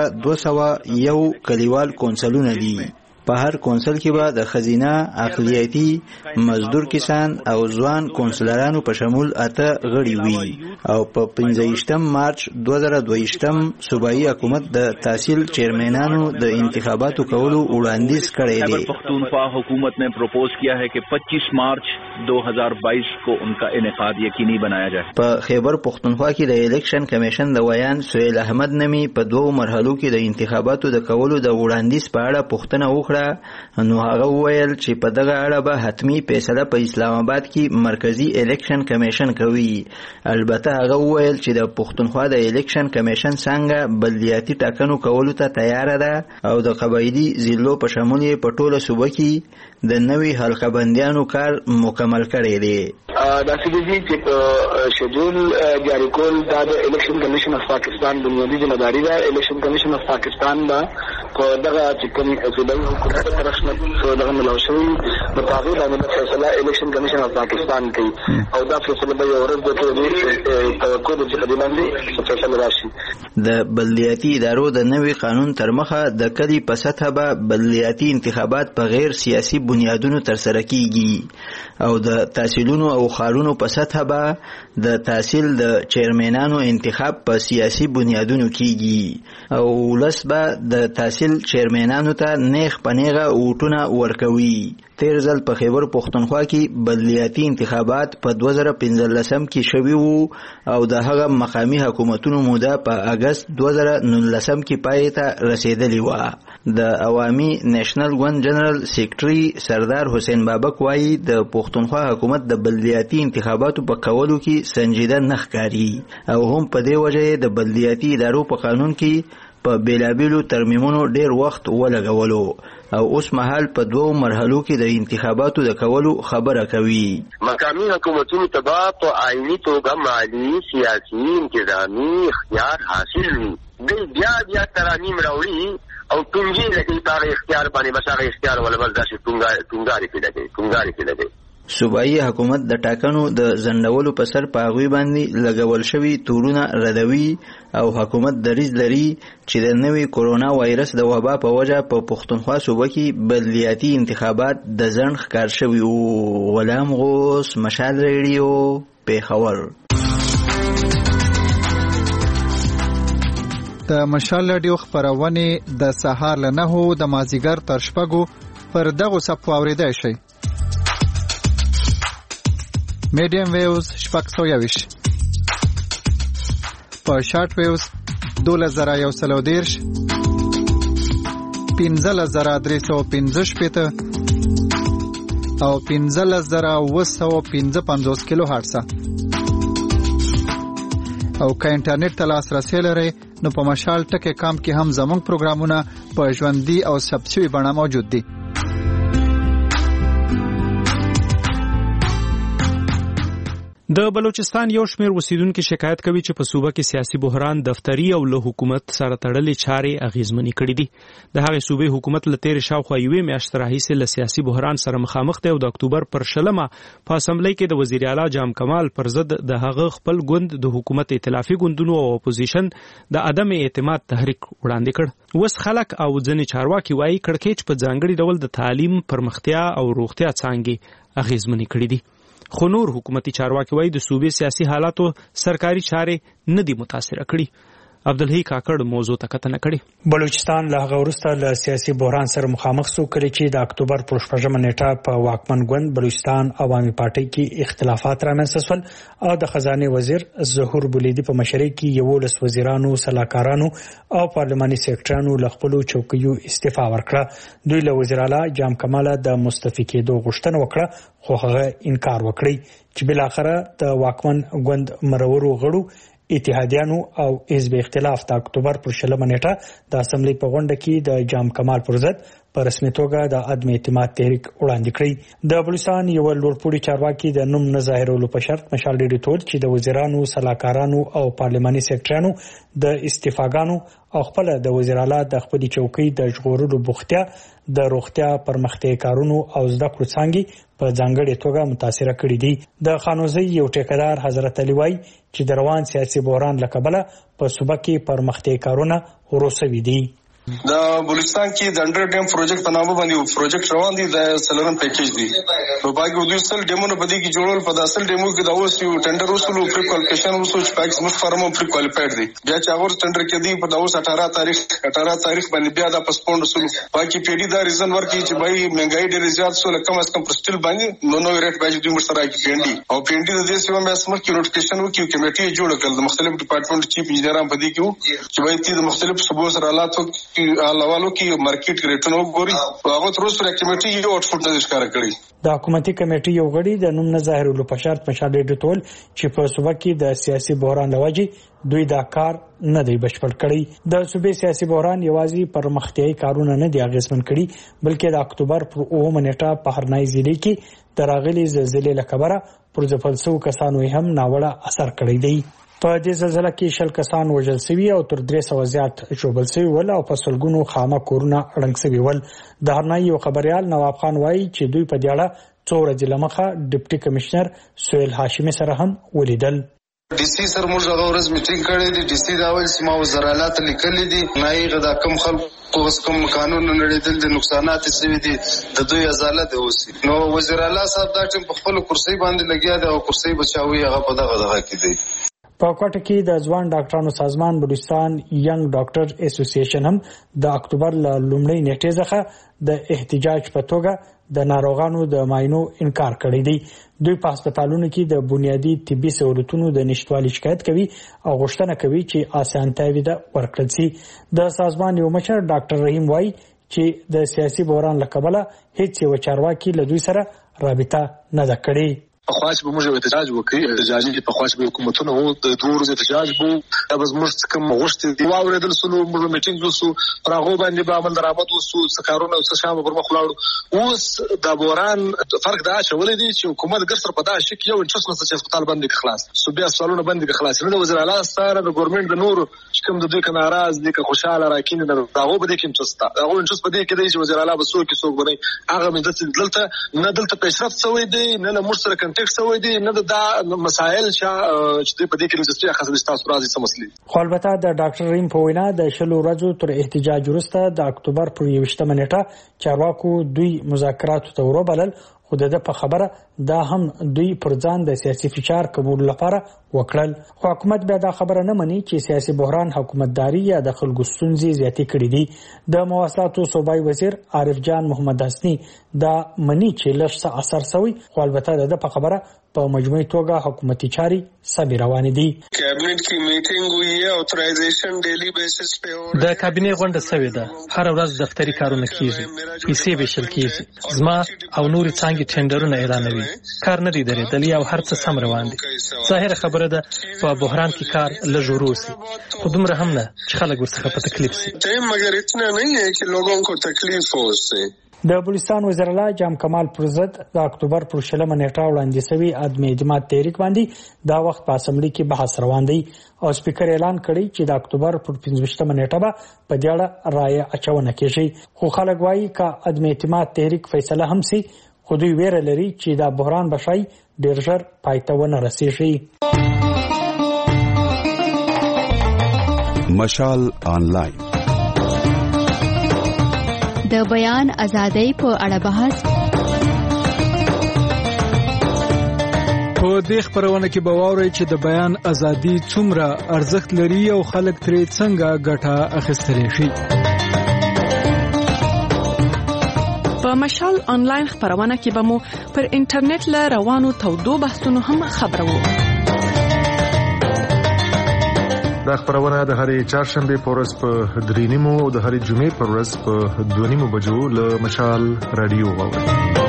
Speaker 18: 4201 کلیوال کونسلونه دي. په هر کونسل کې به د خزینه، اقلیتي، مزدور کسان او ځوان کونسلرانو په شمول 8 غړي وي او په 15 مارچ 2022 صوبایي حکومت د تحصیل چیرمنانو د انتخاباتو کولو وړاندیز کړی دی.
Speaker 19: پښتونخوا حکومت نے پروپوز کیا ہے کہ 25 مارچ 2022 کو ان کا انعقاد یقینی بنایا جائے.
Speaker 18: په خیبر پښتونخوا کې د الیکشن کمیشن د ویان سهیل احمد نمی په 2 مرحلو کې د انتخاباتو د کولو د وړاندیز په اړه پوښتنه وکړه. نو هغه وویل چې په دغه اړه به حتمی فیصله په اسلام آباد کې مرکزی الیکشن کمیشن کوي. البته هغه وویل چې د پښتونخوا د الیکشن کمیشن څنګه بلدیاتي ټاکنو کولو ته تیار ده او د قبایلی ضلعو په شمول په ټوله صوبه کې د نوي حلقه بندیانو کار مکمل کړی دی.
Speaker 20: دا سیدی چې شیډول جاری کول د الیکشن کمیشن اف پاکستان بنیادی ذمہ داری ده. الیکشن کمیشن اف پاکستان دا په دغه چې کوم صوبایي حکومت طرفنه دغه ملوثوي په تغیر باندې فیصله الیکشن کمیشن اف پاکستان کوي او دا فیصله به ورځ د توقع د چې باندې فیصله راشي.
Speaker 18: د بلدیاتي ادارو د نوي قانون تر مخه د کلی په سطحه به بلدیاتي انتخابات په غیر سیاسي بنیادونو ترسره کیږي او د تحصیلونو او خارونو په سطحه به د تحصیل د چیرمنانو انتخاب په سیاسي بنیادونو کیږي او ولس به د تحصیل چیرمنانو ته نیغ پنیغه ووټونه ورکوي. تیر ځل په خیبر پښتونخوا کې بلدیاتي انتخابات په 2015 کې شوي وو او د هغه مقامی حکومتونو موده په اگست 2019 کې پای ته رسیدلی و. د عوامي نېشنل ګوند جنرال سیکریټري سردار حسین بابک وایي د پښتونخوا حکومت د بلدیاتي انتخاباتو په کولو کې سنجیده نه ښکاري او هم په دې وجه د بلدیاتي ادارو په قانون کې په بیلابیلو ترمیمونو ډیر وخت ولګولو او اوس مهال په 2 مرحلو کې د انتخاباتو د کولو خبره کوي.
Speaker 5: مقامی حکومتونو ته په آئینی توګه مالی سیاسي انتظامی اختیار حاصل وي. دوی بیا ترامیم راوړي او ټونګي لګي په اختیار باندې مساغه اختیار ولا بل داسې ټونګاري کې لګي.
Speaker 18: صوبایي حکومت د ټاکنو د ځنډولو په سر په هغوی باندې لګول شوي تورونه ردوي او حکومت دریځ لري چې د نوي کورونا وایرس د وبا په وجه په پښتونخوا صوبه کې بلدیاتي انتخابات د ځنډ ښکار شوي وو. غلام غوث، مشال ریډیو، پیښور.
Speaker 17: د مشال ریډیو خپرونې د سهار له 9 د مازیګر تر 6 پر دغو څپو اورېدای شئ. میډیم ویوز 620 په شارټ ویوز 12130 15315 او 15955 کیلو هرتز. او که انټرنیټ ته لاسرسی لرئ نو په مشال ټکی کام کې هم زموږ پروګرامونه په ژوندۍ او ثبت شوي بڼه موجود دي.
Speaker 1: د بلوچستان یو شمېر اوسیدونکو شکایت کوي چې په صوبه کې سیاسي بحران دفتري او له حکومت سره تړلې چارې اغیزمنې کړې دي. د هغې صوبې حکومت له تېرې شاوخوا یوې میاشتې راهیسې له سیاسي بحران سره مخامخ دی او د اکتوبر پر 20 په اسمبلی کې د وزیر اعلی جام کمال پر ضد د هغه خپل ګوند د حکومت ائتلافي ګوندونو او اپوزیشن د عدم اعتماد تحریک وړاندې کړ. اوس خلک او ځینې چارواکي وایي کړکېچ په ځانګړي ډول د تعلیم، پرمختیا او روغتیا څانګې اغیزمنې کړې دي. خو نور حکومتي چارواکي وایي د صوبې سیاسي حالاتو سرکاري چارې نه دي متاثره کړي. عبدالحی کاکړ موضوع ته کتنه کړې.
Speaker 21: بلوچستان له هغه وروسته له سیاسي بحران سره مخامخ شو کړي چې د اکتوبر پر 14 نیټه په واکمن ګوند بلوچستان عوامي پارټي کې اختلافات رامنځته شول او د خزانه وزیر ظهور بولیدي په مشرۍ کې 11 وزیرانو، سلاکارانو او پارلماني سیکریټرانو له خپل چوکیو استعفا ورکړه. دوی له وزیر اعلی جام کمال د مستعفي کېدو غوښتنه وکړه خو هغه انکار وکړي چې بل اخره د واکمن ګوند مرورو غړو اتحادیانو او حزب اختلاف د اکتوبر پر 20 نیټه د اسمبلی په غونډه کې د جام کمال پر ضد په رسمي توګه د عدم اعتماد تحریک وړاندې کړی. د بلوچستان یو لوړپوړي چارواکي د نوم نه ظاهرولو په شرط مشال ډیډي ټول چې د وزیرانو، سلاکارانو او پارلماني سیکریټرانو د استعفاګانو او خپل د وزیر اعلی د خپل چوکۍ د ژغورلو بوختیا د روغتیا، پرمختیا کارونو او زده کړو څنګه په ځانګړي توګه متاثره کړي دي. د خانوزي یو ټیکدار حضرت علي وای چې د روان سیاسي بحران لکبله په صوبه کې پرمختیا کارونه وروسوي دي.
Speaker 22: د بلوچستان کې د انډر ډیم پروجیکټ په نامه باندې یو پروجیکټ روان دی د سلرن پیکیج دی. نو باقي د اصل ډیمونو په دې کې جوړول په اصل ډیمو کې دا اوس یو ټندر وسلو پری کوالیفیکیشن وسو چې پاکس مخ فارمو پری کوالیفاید دی. بیا چې هغه ټندر کې دی په دا اوس 18 تاریخ باندې بیا د پاسپورت وسلو باقي پیډي دا ریزن ورکړي چې بای مهنګای ډېر زیات سو لکه کم پر سټیل باندې نو ریټ باندې دوی مشترک پیډي او پیډي د دې سیمه مې اسمه کې نوټیفیکیشن وکړي کمیټي جوړ کړل د مختلف ډپارټمنټ چیف انجینران په دې کې چې بای تی د مختلف صوبو سره حالاتو کې حوالو کې مارکیټ ریټونو ګوري هغه تر اوسه کمیټي یو آوټپوټ نه ښکار کړی.
Speaker 21: د حکومتي کمیټې یو غړي د نوم نه ظاهرولو په شرط مشال ډیډي ټول چې په صوبه کې د سیاسي بحران لوجې دوی دا کار نه دی بشپړ کړی. د صوبې سیاسي بحران یوازې پرمختیایي کارونه نه دی اغیزمن کړي بلکې د اکتوبر پر 9 نیټه په هرنای ضلع کې د راغلي زلزلې لکبره پر ځپلسو کسانو هم ناوړه اثر کړی دی. په دې زلزلہ کې 10 کسان وژل شوي او تر 300 زیات ژوبل شوي ول او په سلګونو خامه کورونه اړنګ شوي ول. د هرنای یو خبريال نواب خان وایي چې دوی په دې اړه څو ورځې لمخه ډیپټي کمشنر سهیل هاشمي سره هم ولیدل.
Speaker 22: ډي سي سر موږ هغه ورځ میټینګ کړی دی. ډي سي دا ویل چې ما وزارات لیکلي دي نه غدا کم خلکو کوم قانون نه لري د نقصانات څه دي د دوی ازاله دی اوسي. نو وزیر اعلی صاحب دا ټیم په خپل کرسي باندې لګیا دی او کرسي بچاوي هغه په دغه کې دی.
Speaker 21: په کوټه کې د ځوان ډاکټرانو سازمان بلوچستان ینګ ډاکټر اسوسییشن هم د اکتوبر لومړۍ نیټې څخه د احتجاج په توګه د ناروغانو د معاینو انکار کړی دی. دوی په هسپتالونو کې د بنیادي طبي سہولتونو د نشټوالي شکایت کوي او غوښتنه کوي چې اسانتیاوې ورکړل شي. د سازمان یو مشر ډاکټر رحیم وایي چې د سیاسي بحران له کبله هیڅ یو چارواکي له دوی سره رابطه نه ده کړې.
Speaker 22: په خواص به موږ احتجاج وکړي، احتجاجي په خواص به حکومتونه وو د دوه ورځې احتجاج بو دا به موږ کوم غوښتي دی واورېدل سلو موږ میټینګ وسو پر هغه باندې به عمل درآمد وسو سکارونه او شامه پر مخ لاړو. اوس د بوران فرق دا چولې دي چې حکومت ګرځر په دا شک یو انټرست نشته چې هسپتال باندې خلاص سو بیا سوالونه باندې خلاص نه د وزیر اعلی سره د ګورنمنت د نور چې کوم د دوی کنه ناراض دي که خوشاله راکینه نه داغه به د کوم انټرست داغه انټرست په دې کې دی چې وزیر اعلی به څوک څوک بني هغه مې دلته نه دلته پیشرفت شوی دی نه موږ سره کنټیکټ شوی دی نه دا مسائل چې په دې کې رجستري خاصه تاسو راځي سم مسلې.
Speaker 21: خو البته د ډاکټر ریم په وینا د شلو ورځو تر احتجاج وروسته د اکتوبر پر 21 نیټه چارواکو دوی مذاکرات ته وربلل، خو د په خبره دا هم دوی پر ځان د سیاسي فشار قبول لپاره وکړل. خو حکومت بیا دا خبره نه مني چې سیاسي بحران حکومتداري یا د خلکو ستونزې زیاتې کړې دي. د مواصلاتو صوبایي وزیر عارف جان محمد حسني دا مني چې لږ څه اثر شوی، خو البته د په خبره په مجموعي توګه حکومتي چاري سمې روانې دي.
Speaker 22: کابینټ کی میټینګ ہوئی ہے، اترایزیشن ډیلی بیسس په
Speaker 11: د کابینې غونډه شوې ده، هر ورځ دفتري کارونه کیږي، پیسې ویشل کیږي، زما او نور څنګه ټندرونه اعلانوي، کار نه دی درېدلی او هر څه سم روان دي. ظاهره خبره ده په بحران کې کار لږ ورو سي، خو دومره هم نه چې خلک ورڅخه په تکلیف سي.
Speaker 22: مګر اتنا نه ہے چې لوگوں کو تکلیف ہو سے.
Speaker 21: د بلوچستان وزیر اعلی جام کمال پرزد د اکتوبر پر 16 نیټه وړاندې شوی عدم اعتماد تحریک باندې دا وخت په اسمبلی کې بحث روان دی او سپیکر اعلان کړی چې د اکتوبر پر 15 نیټه به په دې اړه رائے اچونه کیږي. خو خلک وایي چې عدم اعتماد تحریک فیصله هم سي، خو دوی ویره لري چې دا بحران بشای ډیر ژر پای ته ونه رسیږي.
Speaker 2: مشال آنلاین
Speaker 3: د بیان ازادۍ په اړه بحث.
Speaker 6: په دې خبرونه کې به واورئ چې د بیان ازادي څومره ارزښت لري او خلک ترې څنګه ګټه اخیستلی شي.
Speaker 4: په مشال آنلاین خبرونه کې به مو پر انټرنیټ له روانو تودو بحثونو هم خبرو.
Speaker 23: دا خبرونه د هرې چهارشنبه په ورځ په 3:30 او د هرې جمعې په ورځ په 2:30 بجو له مشال رادیو واورئ.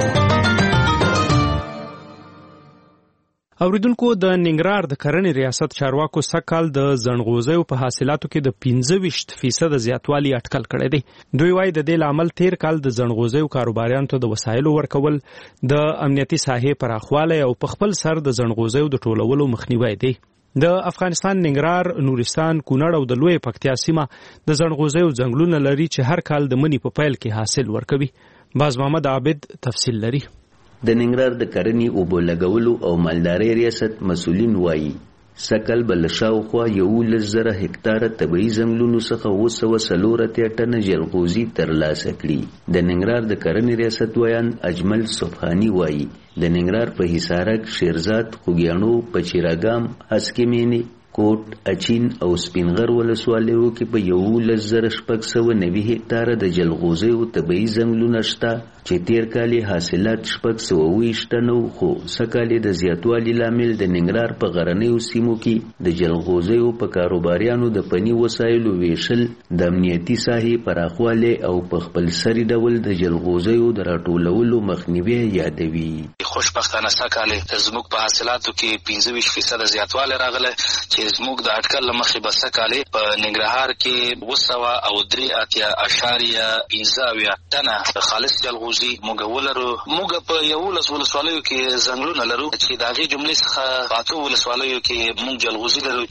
Speaker 1: اوریدونکو د ننګرهار د کرنې ریاست چارواکو سکهال د زنغوزیو په حاصلاتو کې د 25% زیاتوالی اټکل کړی دی. دوی وايي د دې لامل تیر کال د زنغوزیو کاروباریانو ته د وسایلو ورکول، د امنیتي ساحې پراخوالی او په خپل سر د زنغوزیو د ټولولو مخنیوی دی. د افغانستان ننګرهار، نورستان، کونړ او د لوی پکتیا سیمه د زنغوزیو ځنګلونه لري چې هر کال د منی په پیل کې حاصل ورکوي. باز محمد عابد تفصیل لري.
Speaker 24: د ننګرهار د کرنې اوبو لګولو او مالدارۍ ریاست مسؤلین وایي سکل بل شاوخوا 11,000 هکتاره طبیعي ځنګلونو څخه 240 ټنه جلغوزي ترلاسه کړي. د ننګرهار د کرنې ریاست ویان اجمل صبحانی وایي د ننګرهار په حصارک، شیرزاد، خوږیاڼو، پچیراګام، هسکمینی، کوټ، اچین او سپینغر ولسوالیو کې په 11,690 هکتاره د جلغوزیو طبیعي ځنګلونه شته چې تیر کال حاصلات 620 ټنه، خو سکهال د زیاتوالي لامل د ننګرهار په غرنیو سیمو کې د جلغوزیو په کاروباریانو د فني وسایلو ویشل، د امنیتي ساحې پراخوالی او په خپل سري ډول د جلغوزیو د راټولولو مخنیوی یادوي.
Speaker 25: خوشبختانه سکهال زموږ په حاصلاتو کې 25% زیاتوالی راغلی چې زموږ د اټکل له مخې به سکهال په ننګرهار کې 203.15 ټنه خالص جلغوزي موږ ولرو. موږ په 11 ولسوالیو کې ځنګلونه لرو چې د هغې جملې څخه 8 ولسوالیو کې موږ جلغوزي لرو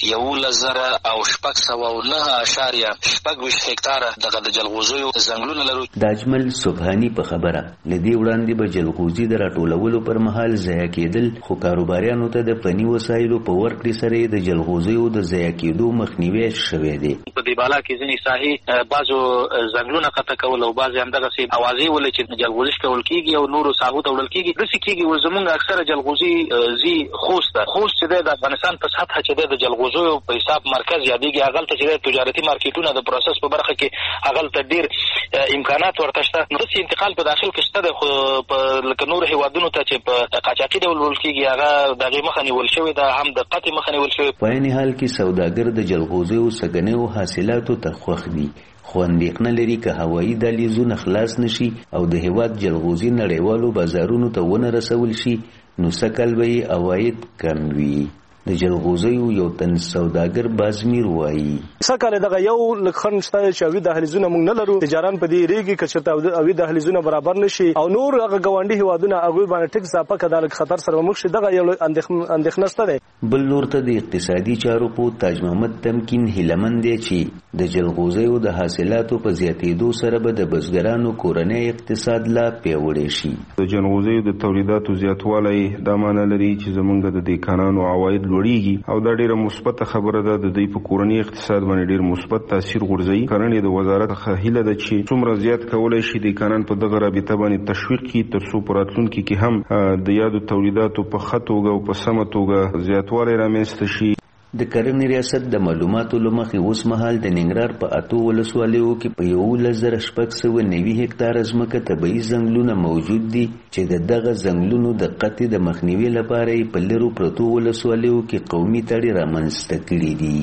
Speaker 25: 11,009.25 هکتاره دغه د جلغوزیو ځنګلونه لرو.
Speaker 24: د اجمل صبحانی په خبره لدی وړاندې به جلغوزي د راټولولو پر مهال ضایع کېدل، خو کاروباریانو ته د فني وسایلو په ورکړې سره د جلغوزیو د ضایع کېدو مخنیوی شوی دی.
Speaker 25: په دې بالا کې ځینې ساحې بعضو ځنګلونه قطع کول او بعضې همدغسې اوازې ولې چې جلغوزي کول کیږي او نورو ساحو ته وړل کیږي د سکیږي او زمونږ اکثره جلغوزي زی خوست چې د افغانستان په سطح چې د جلغوزو په حساب مرکز یادېږي هغه ته چې تجارتي مارکیټونه د پروسس په برخه کې هغه ته ډیر امکانات ورته شته نو چې انتقال په داخل کې شته خو په لکه نور هیوادونو ته چې په قاچاقي ډول ورول کیږي هغه دغه مخه نیول شوی دا هم د قطع مخه نیول شوی
Speaker 24: په عین حال کې سوداګر د جلغوزي او سګنیو حاصلاتو ته خوښ دي خو اندېښنه لري که هوایي دهلیزونه خلاص نشي او د هیواد جلغوزي نړیوالو بازارونو ته ونه رسول شي نو سکل به یې عواید کم وي د جلغوزیو یو تن سوداګر بازمیر وایي
Speaker 2: سکه دغه یو لکخن شته چې اوی دهلیزونه موږ نه لرو تجاران په دې ریږي چې چرته اوی دهلیزونه برابر نشي او نور هغه ګاونډي هیوادونه هغه باندې ټیکس اپا کدالک خطر سره مخ شي دغه یو اندېښنه شته
Speaker 24: بل نور ته د اقتصادي چارو په تاج محمد تمکین هیلمن دی چې د جلغوزیو د حاصلاتو په زیاتېدو سره به د بزګرانو کورنۍ اقتصاد لا پیاوړی شي
Speaker 7: د جلغوزیو د تولیداتو زیاتوالی دا معنی لري چې زمونږ د دیکانانو عواید لوړیږي او دا ډیره مثبته خبره ده د دې په کورنۍ اقتصاد باندې ډیر مثبت تاثیر غورځي کرنې د وزارت خهیله ده چې څومره زیات کولای شي د قانون په دغه رابطه باندې تشویق کی تر څو پراتلونکو کې هم د یادو تولیداتو په خطوګه او په سمتوګه زیاتوالی رامنځته شي
Speaker 24: د کرنې ریاست د معلوماتو لمخې اوس مهال د ننګرهار په 8 ولسوالیو کې په 11,690 هکتاره ځمکه طبیعي ځنګلونه موجود دي چې دغه ځنګلونو د قطع د مخنیوي لپاره په لرو پرتو ولسوالیو کې قومي تړي رامنځته کړي دي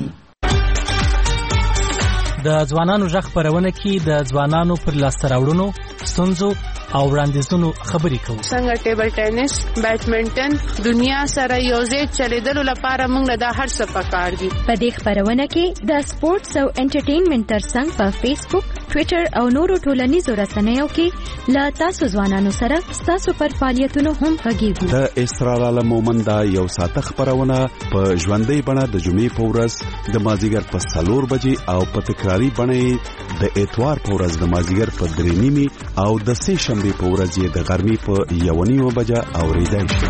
Speaker 11: د ځوانانو ژغ خپرونه کې د ځوانانو پر لاسته راوړنو ستونزو او وړاندیزونو خبرې کوو
Speaker 8: څنګه ټیبل ټینس بیډمنټن دنیا سره یوځای چلیدلو لپاره موږ دا هر څه پکار دي
Speaker 3: په دې خبرونه کې د سپورتس او انټرټینمنټ ترڅنګ په فیسبوک ټوئیټر او نورو ټولنیزو رسنیو کې لا تاسو ځوانانو سره تاسو پر فعالیتونو هم غږیږو
Speaker 9: د اسرار عالم مومند یو ساعت خبرونه په ژوندۍ بڼه د جمعې په ورځ د مازیګر په 4 بجې او په تکراری بڼه د اتوار په ورځ د مازیګر په 3:30 او د سه شنبه په ورځ د غرمې په 1:30 بجې اوریدل شي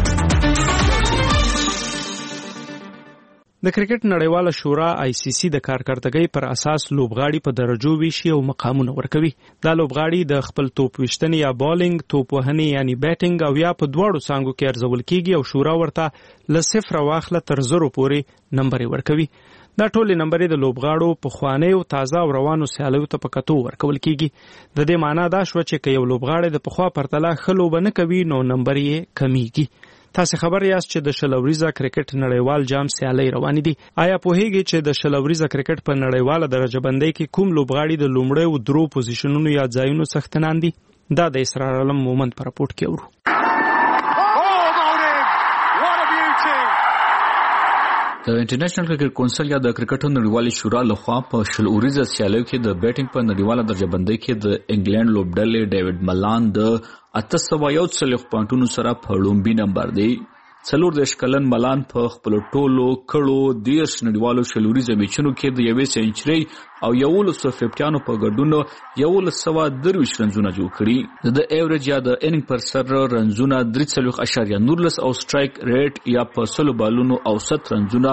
Speaker 1: د کرکټ نړیواله شورا ICC د کارکړتګۍ پر اساس لوبغاړي په درجو ویشي او مقامونه ورکوي. دا لوبغاړي د خپل توپ وشتنې یا بالینګ، توپ وهنې یعنی بیټینګ او یا په دواړو څانګو کې ارزول کیږي او شورا ورته ل 0 واخله تر 0 پورې نمبر ورکوي. دا ټول نمبر د لوبغاړو په خوانې او تازه او روانو سیالیو ته په کتو ورکول کیږي. د دې معنی دا شو چې یو لوبغاړی د پخوا پرتله خلو بنه کوي نو نمبر یې کمیږي. تاسو خبر یاست چې د شلوریزه کرکټ نړیوال جام سیالي روان دي. آیا پوهیږئ چې د شلوریزه کرکټ په نړیواله درجه بندۍ کې کوم لوبغاړي د لومړی او درو پوزیشنونو یا ځایونو څښتنان دي؟ دا د اسرار عالم مومند پر راپورټ کې اورو.
Speaker 10: د انټرنیشنل کرکټ کونسل یا د کرکټ نړیوالې شورا لخوا په شلوریزه سیالیو کې د بیټینګ په نړیواله درجه بندۍ کې د انګلند لوبډلې ډیوډ ملان د 841 پوینټونو سره په لومبي نمبر دی. 40 کلن ملان په خپل ټولو کړو 10 نړیوالو شلوریزه میچونو کې د 1 سنچري او 1150 په ګډون 1123 رنزونه جوړ کړي. د ایوریج یا د انینګ پر سر رنزونه 3.19 او سټرایک ریټ یا په سلو بالونو اوسط رنزونه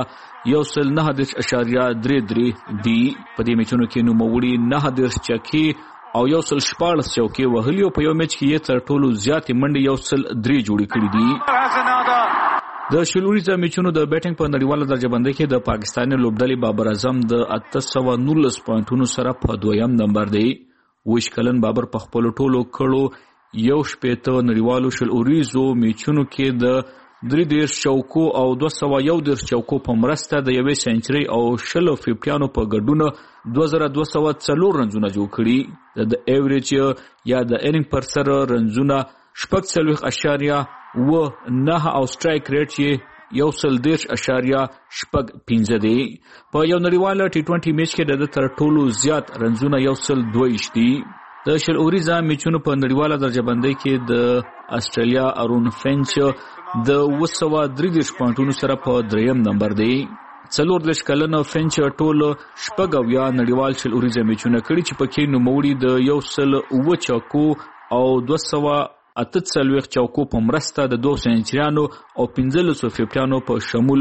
Speaker 10: 1.9.33 دی. په دې میچونو کې نوموړي 9 چکی او 114 چوکۍ وهلي او په یو میچ کې یې تر ټولو زیاتې منډې 103 جوړې کړې دي. د شلوریزه میچونو د بیټینګ په نړیواله درجه بندۍ کې د پاکستاني لوبډلې بابر اعظم د 819 پوینټونو سره په 2م نمبر دی. 20 کلن بابر په خپل ټولو کړو 1 نړیوالو شلوریزو میچونو کې د 3 چوکو او 211 چوکو په مرسته د 1 سنچري او 50 په ګډون 2204 رنزونه جوړ کړي. د ایوریج یا د انینګ پر سر رنزونه 40.9 او سټرایک ریټ یې 1.0.15 دی. په یو نړیواله T20 میچ کې د تر ټولو زیات رنزونه 122 دي. د شلوریزه میچونو په نړیواله درجه بندۍ کې د استرالیا ارون فینچ د 230 پوینټونو سره په 3م نمبر دی. 40 کلن فینچ ټول شپږ نړیوال شلوریزه میچونه کړي چې پکې نوموړي د 109 چوکو او 248 چوکو په مرسته د 2 سنچریانو او 1550 په شمول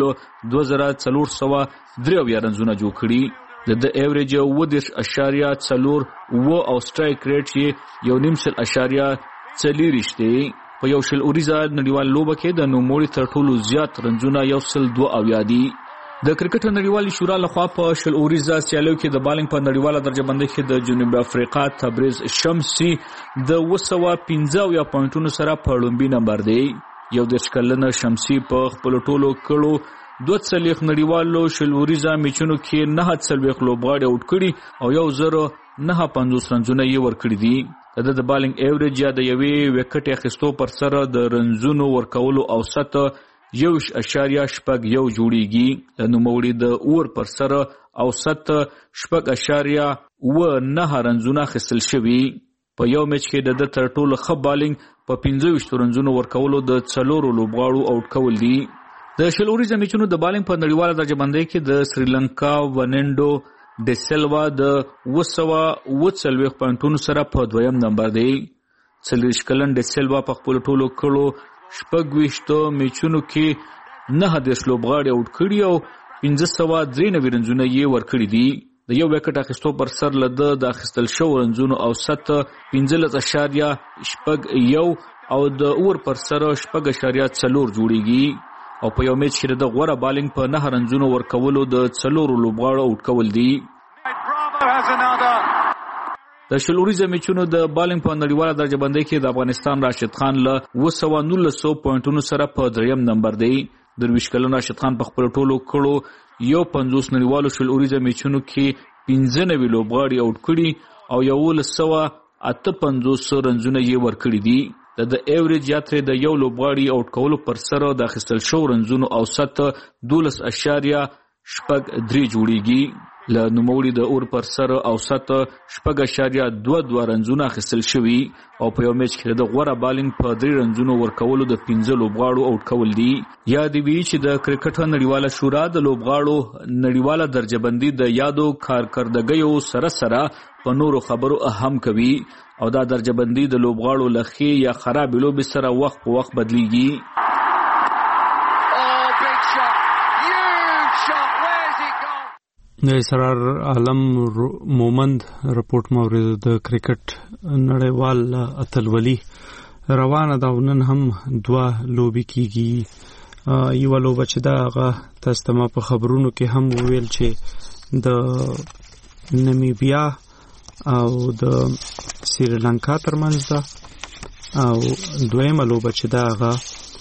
Speaker 10: 2403 رنزونه جوړ کړي. د ایوریج 10.4 او سټرایک ریټ یې 1.0 40 دی. په یو شل اوریزه نړیوال لوبه کې د نوموړي تر ټولو زیات رنزونه 102 دي. د کرکټ نړیوالې شورا لخوا په شل اوریزه سیالیو کې د بالنګ په نړیواله درجه بندۍ کې د جنوب افریقا تبریز شمسي د 215 پوینټونو سره په لومبي نمبر دی. یو د شکلنه شمسي په خپل ټولو کړو 2 نړیوالو شل اوریزه میچونو کې 9 لوبغاړي اوټ کړي او 1050 رنزونه یې ورکړي دي. د بالنګ ایوریج یا د یوې وکټ اخیستو پر سره د رنزونو ورکولو اوسط 1.61 جوړیږي. د نوموړي د اور پر سره اوسط 0.9 رنزونه اخیستل شوي. په یو میچ کې د تر ټولو ښه بالنګ په 25 رنزونو ورکولو د 4 لوبغاړو اوټ کول دي. د شل اوریزه میچونو د بالنګ په نړیواله درجه بندۍ کې د سریلانکا ونینډو د سلوا د 240 پوینټونو سره په دویم نمبر دی. 40 کلن د سلوا په خپل ټولو کړو 26 میچونو کې 9 لوبغاړي اوټ کړي او 593 رنزونه یې ورکړي دي. د یو وکټ اخیستو پر سر له د اخیستل شو رنزونو اوسط 15.1 او د اور پر سر 0.4 جوړیږي. او په یو میچ کې د غوړه بالنګ په 9 رنزونو ورکولو د 4 لوبغاړو اوټ کول دي. د شل اوریزه میچونو د بالنګ په نړیواله درجه بندۍ کې د افغانستان راشد خان له 219 پوینټونو سره په دریم نمبر دی. د 20 کلن راشد خان په خپل ټولو کړو 50 نړیوالو شل اوریزه میچونو کې 95 لوبغاړي اوټ کړي او 158 رنزونه یې ورکړي دي. د ایوریج یا تر د یو لوبغاړي اوټ کولو پر سره د اخیستل شو رنزونو اوسط 12.3 جوړیږي. له نوموړي د اور پر سره اوسط 0.22 رنزونه اخیستل شوي او په یو میچ کې د غوړه بالنګ په 3 رنزونو ورکولو د 15 لوبغاړو اوټ کول دي. یا دی وی چې د کرکټ نړیواله شورا د لوبغاړو نړیواله درجه بندي د یادو کارکردګیو سره سره په نورو خبرو اهم کوي او دا درجه بندي د لوبغاړو لخي یا خراب لوبي سره وخت په وخت بدليږي.
Speaker 1: د اسرار عالم مومند رپورت مورید د کرکټ نړیوال اتلولي روانه دا نن هم 2 لوبي کیږي. یو لوبه چې دا هغه تاسو ته په خبرونو کې هم ویل چې د نمیبیا او د سریلانکا ترمنځ ده او دویمه لوبه چې دا هغه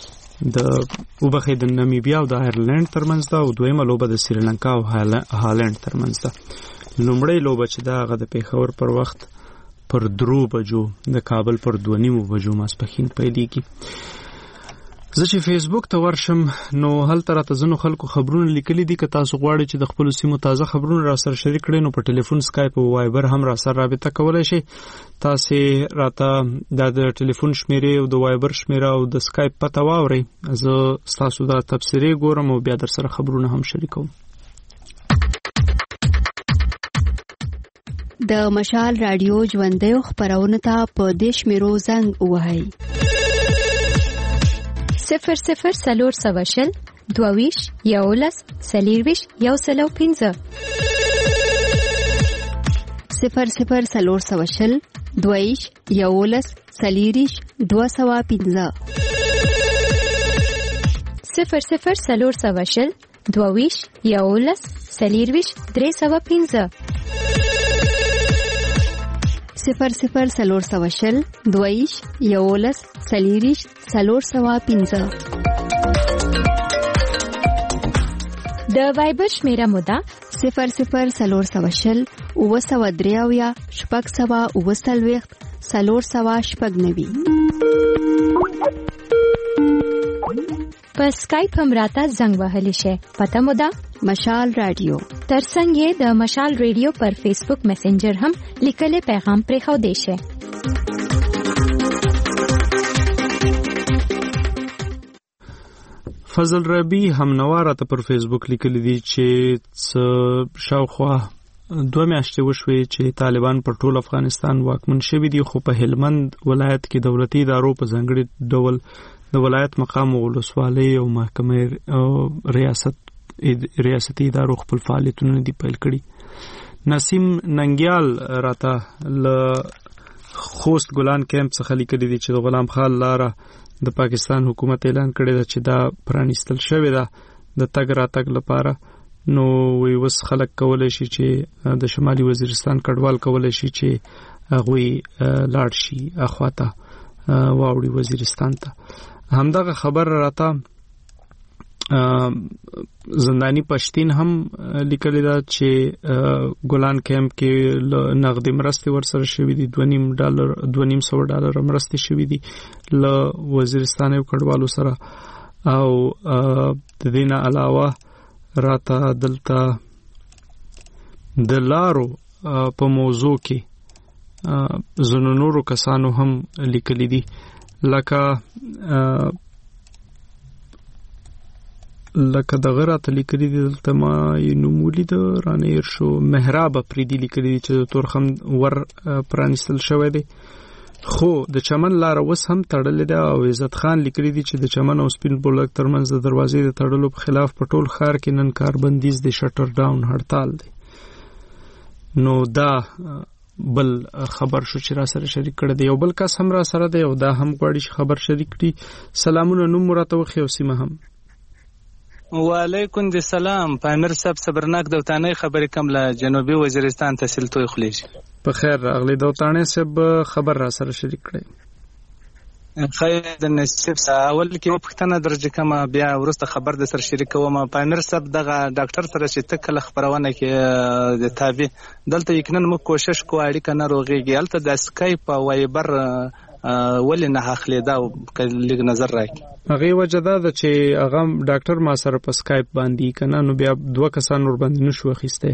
Speaker 1: د نمیبیا او د آیرلند ترمنځ ده او دویمه لوبه د سریلانکا او هالند ترمنځ ده. لومړی لوبه چې دا هغه د پیښور پر وخت پر 3 بجو د کابل پر 2:30 بجو ماسپښین پیلېږي. زه چې فیسبوک ته ورشم نو هلته راته ځینو خلکو خبرونه لیکلي دي. که تاسو غواړئ چې د خپلو سیمو تازه خبرونه راسره شریک کړئ نو په ټلیفون سکایپ او وایبر هم راسره رابطه کولی شئ. تاسې راته د ټلیفون شمیرې او د وایبر شمیره او د سکایپ پته واورئ. زه ستاسو دا تبصرې ګورم او بیا در سره خبرونه هم شریکوم.
Speaker 12: د مشال رادیو ژوندیو خپرونه ته په دې شمیرو زنګ ووهئ
Speaker 3: 00 سلور سواشل 22 یولس سلیرویش یوسلو 15
Speaker 12: 00 سلور سواشل 22 یولس سلیریش 215
Speaker 3: 00 سلور سواشل 22 یولس سلیرویش 315
Speaker 12: 00 سلور سواشل 22 یولس سلیریش 315
Speaker 3: د وایبر شمیره مودا
Speaker 12: 00 سلور سواشل 903 شپږ سوا 9 سلور سوا شپږ 90
Speaker 3: په سکایپ هم راته زنګ وهلی شي. پته مو ده
Speaker 12: مشال رادیو.
Speaker 3: ترڅنګ یې د مشال رادیو پر فیسبوک میسنجر هم لیکلي پیغام پرې خو دی شي.
Speaker 1: فضل ربی هم نواره ته پر فیسبوک لیکلي دي چې شاوخوا 2 میاشتې وشوې چې طالبان پر ټول افغانستان واکمن شوي دي، خو په هلمند ولایت کې دولتي ادارو په ځانګړي ډول د ولایت مقام ولسوالۍ او محکمې او ریاستي ادارو خپل فعالیتونه دي پیل کړي. نسیم ننګیال راته له خوست ګلان کیمپ څخه لیکلي دي چې د غلام خان لاره د پاکستان حکومت اعلان کړی دی چې دا پرانیستل شوې ده د تګ راتګ لپاره. نو وی وس خلک کولای شي چې د شمالي وزیرستان کډوال کولای شي چې هغوی لاړ شي اخواته واوړي وزیرستان ته. همدغه خبر راته زندانی پښتين هم لیکلی دا چې ګلان کیمپ کې نغدي مرستې ورسره شوې دي $2.5 مرستې شوې دي ل وزیرستان یو کډوالو سره. او د دې نه علاوه راته دلته د لارو په موضوع کې زنو نورو کسانو هم لیکلي دي لکه دغه راته لیکلي دي دلته ما یې نومولي د رانیر شو محراب پریدي لیکلي دي چې د تورخم ور پرانیستل شوی دی خو د چمن لار اوس هم تړلې ده. او عزت خان لیکلي دي چې د چمن او سپین بولک ترمنځ د دروازې د تړلو په خلاف په ټول ښار کې نن کاربندیز د شټر ډاون هړتال دی. نو دا بل خبر شو چې را سره شریک کړی دی. یو بل کس هم را سره دی او دا هم غواړي چې خبر شریک کړي. سلامونه، نوم راته وخی او سیمه هم.
Speaker 13: وعلیکم السلام. پامیر صاحب صبرناک دوتانه خبرې کوم له جنوبي وزیرستان تحصیل توي خلیج.
Speaker 1: په خیر راغلی دوتانه صاحب، خبر را سره شریک کړی.
Speaker 13: خیر د نصیب اول کې وپښتنه درجه کما بیا ورسته خبر د سر شریکوم. پامیر صاحب دغه ډاکټر سره چې تکل خبرونه کې د تابع دلته یقینا موږ کوشش کوو اړیکه نه روغېږي. البته د اسکایپ او وایبر ولې نه اخلي دا لږ نظر راکړي.
Speaker 1: هغه وجه دا چې هغه ډاکټر ما سره په اسکایپ باندې کنه نو بیا دوه کسان ور باندې نشو اخیسته.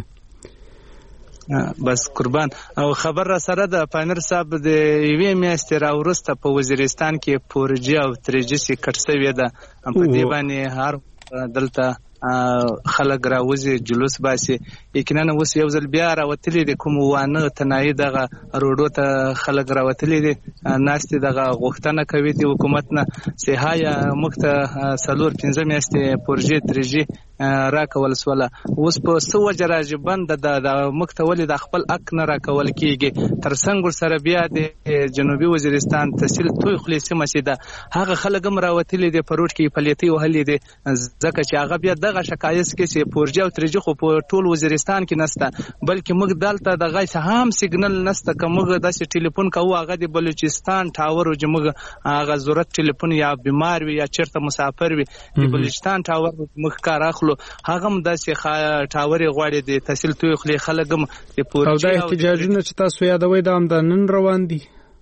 Speaker 13: بس قربان. او خبر را سره د پامیر صاحب د یوې میاشتې راورسته په وزیرستان کې 4G او 3G سي کټسوي ده. په دې باندې هر دلته خلک راوځي جلوس باسي. یقینا اوس یو ځل بیا راوتلي دي کوم وانه تنایي دغه روډو ته خلک راوتلي دي ناستي دغه غوښتنه کوي د حکومت نه سهایا مخته 4-5 میاشتې 4G 3G راکول سواله. اوس په سو وجراج بند د مکتولي د خپل حق نه راکول کیږي. تر څنګه سره بیا د جنوبي وزیرستان تحصیل توي خلیصي مسیده هغه خلک هم راوتلي دي پروت کې پلیتي وهلي دي ځکه چې هغه بیا دغه شکایت کې چې 4G او 3G خو په ټول وزیرستان کې نسته بلکې موږ دلته دغه هم سیګنل نسته کومه داسې ټلیفون کوو هغه د بلوچستان ټاور او جمغ هغه ضرورت ټلیفون یا بیمار وي یا چیرته مسافر وي د بلوچستان ټاور موږ کار اخلو هغه هم داسې ټاوري غواړي د تحصیل توي خلی خلک هم د 4G
Speaker 1: او د احتجاجونه چې تاسو یادوي د نن روان دي.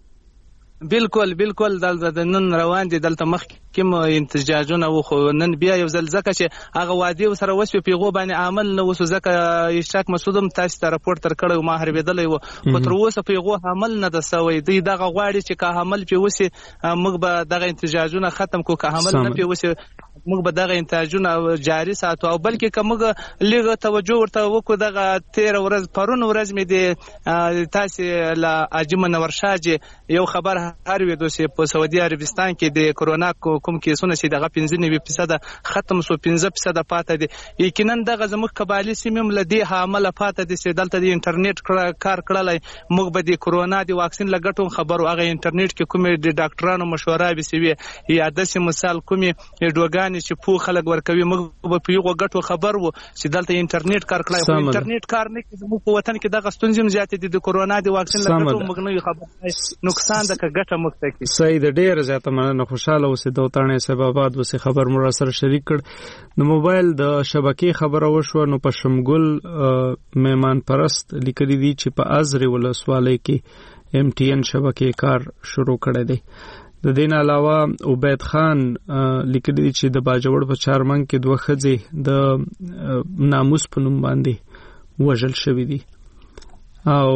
Speaker 13: بالکل دلته نن روان دي. دلته مخکې انتجاجونه وخو نن بیا یو ځل ځکه چې هغه وادي سره وسو پیغو باندې عمل نه وسو ځکه اشتراک مسودم تاسو ته راپورټ تر کړو ما هربېدلې و خو تر اوسه پیغو عمل نه د سوي دی دغه غواړي چې که عمل پی وسی موږ به دغه انتجاجونه ختم کو که عمل نه پی وسی موږ به دغه انتاجونه جاری ساتو او بلکې کومه لږه توجه ورته وکړو. دغه 13 ورځ پرون ورځ مې د تاسو لا اجمن ورشاج یو خبر هر وی دوی په سعودي عربستان کې د کرونا کوم کیسونه چې دغه 95% ختم سو 15% پاتې دي. یقینا دغه زموږ قبایلی سیمم لدی حامل پاتې دي چې دلته د انټرنیټ کار کړلای موږ به د کرونا د واکسین لګټو خبرو هغه انټرنیټ کې کومې د ډاکټرانو مشوره به سوي یا د مثال کومې ډوګان چې په خلک ورکوي موږ په پیغو غټو خبر وو چې دلته انټرنیټ کار کړای خو انټرنیټ کار نه کوي زموږ په وطن کې دغه ستونزې زیاتې دي د کرونا د واکسین لګټو موږ نه خبر نقصان د ګټه مختکی.
Speaker 1: صحیح د ډیر زیاته مننه. خوشاله اوسې دوتانه سببات وسې خبر مو سره شریک کړ. د موبایل د شبکې خبره وشو نو په شمګل میمان پرست لیکلي دي چې په ازري ولسوالۍ کې MTN شبکې کار شروع کړی دی. د دین علاوه عبید خان لیکلي دي چې د باجوړ په چارمنګ کې دوه ښځې د ناموس په نوم باندې وژل شوې دي. او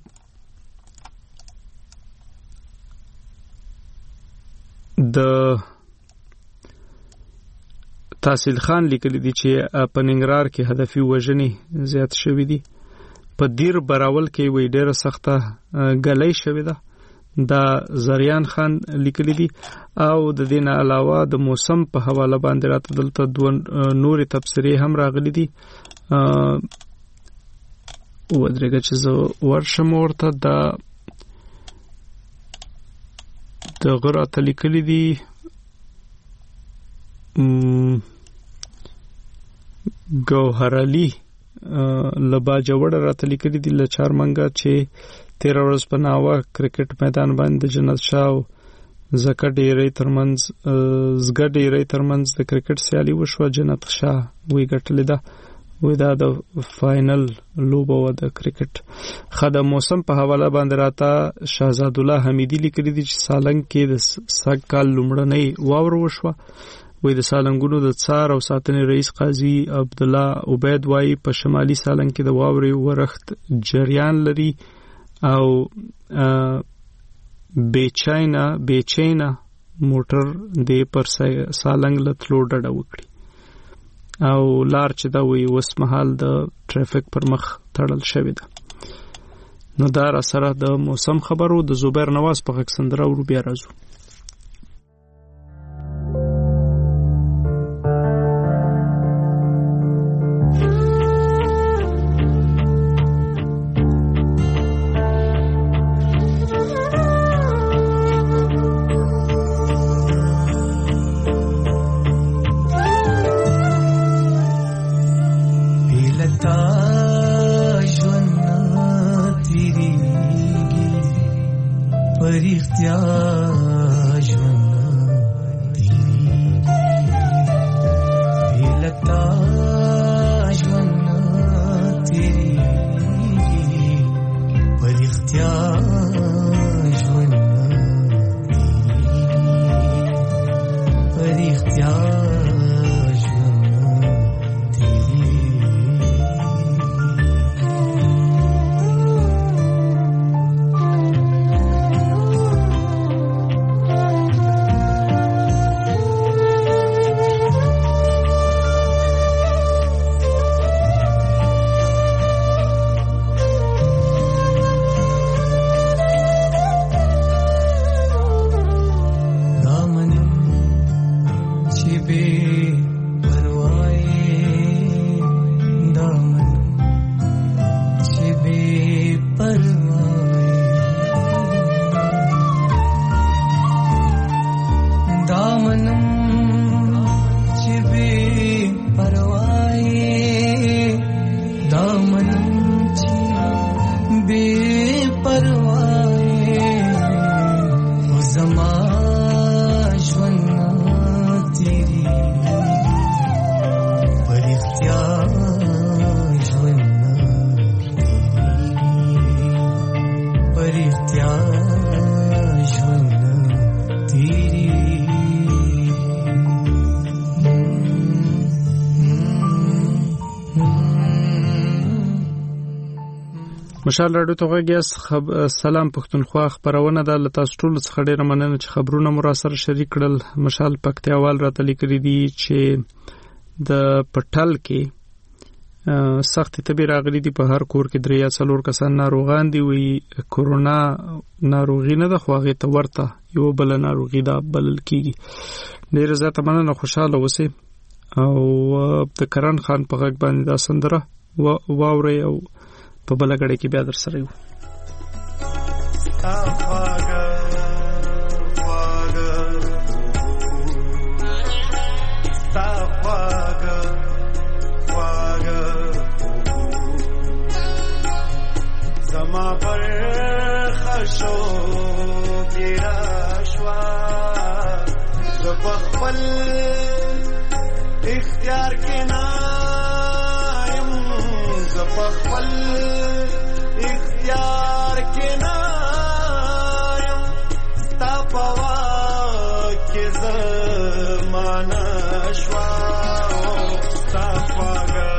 Speaker 1: د تحصیل خان لیکلي دي چې په ننګرهار کې هدفي وژنې زیات شوې دي. په دیر براول کې وی ډېره سخته ګلۍ شوې ده. دا زریان خان لیکلی دي. او د دین علاوه د موسم په حواله باندې راته دلته دوه نور تفسیرې هم راغلي دي. ودرېږه چې زه ورشم ورته د د غره تلیکلی دي ګوهر علي لبا جوړ راته لیکلي دي له چارمنګه چې 13 ورځ په ناوه کرکټ میدان باندې جنت شاه زکه ډیری ترمنځ د کرکټ سیالي وشوه. جنت شاه وی ګټلې ده، وی دا د فائنل لوبه و د کرکټ. خدای موسم په حواله باندې راته شهزاد الله حمیدی لیکلي دي چې سالنګ کې د سږ کال لومړنۍ واوره وشوه. وی د سالنګونو د څار او ساتنې رئیس قاضي عبد الله عبید وای په شمالي سالنګ کې د واورې ورښت جریان لري او بیچینا موټر د پر سالنګ لتلو ډډه وکړي او لار چې دا وی وس محل د ټریفیک پر مخ تړل شوی ده. نو دا را سره د موسم خبرو د زبیر نواز په غږ سندره ورو بیا راځو. مشال راډیو ته غږیاس. سلام پښتونخوا خبرونه ده. له تاسو ټول څخه ډیره مننه چې خبرونه مو را سره شریک کړل. مشال پکتیاوال راته لیکلي دي چې د پټل کې سخت تبي راغلي دي. په هر کور کې 3 یا 4 کسان ناروغان دي. وی کورونا ناروغي نه ده خو هغه ته ورته یو بل ناروغي ده بلل کیږي. ډیره زیاته مننه، خوشاله اوسئ. او د کرن خان په غږ باندې دا سندره واوري او په بل غړي کې بیا در سره یو.
Speaker 14: زما پر خشو ګرا شوا زبخل اختیار کې نایم زبخل اختیار کې نایم ستا پوا کې زمانه شوا ستا پاګه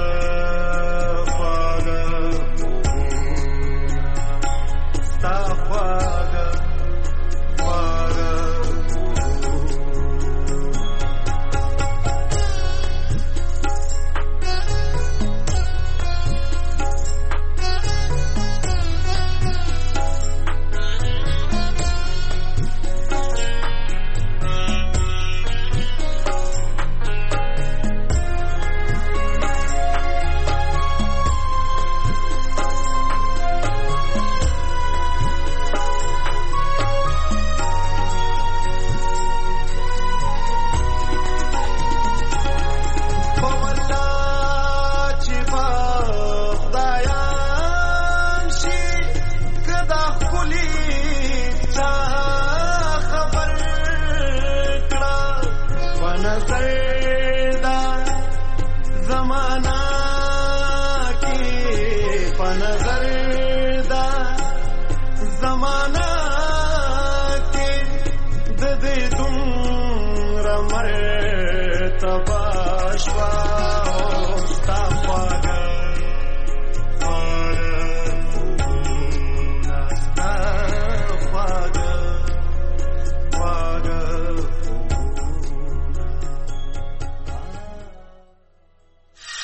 Speaker 14: ستا پاګه نظر دا زمانہ کې د دې دومره مرتبه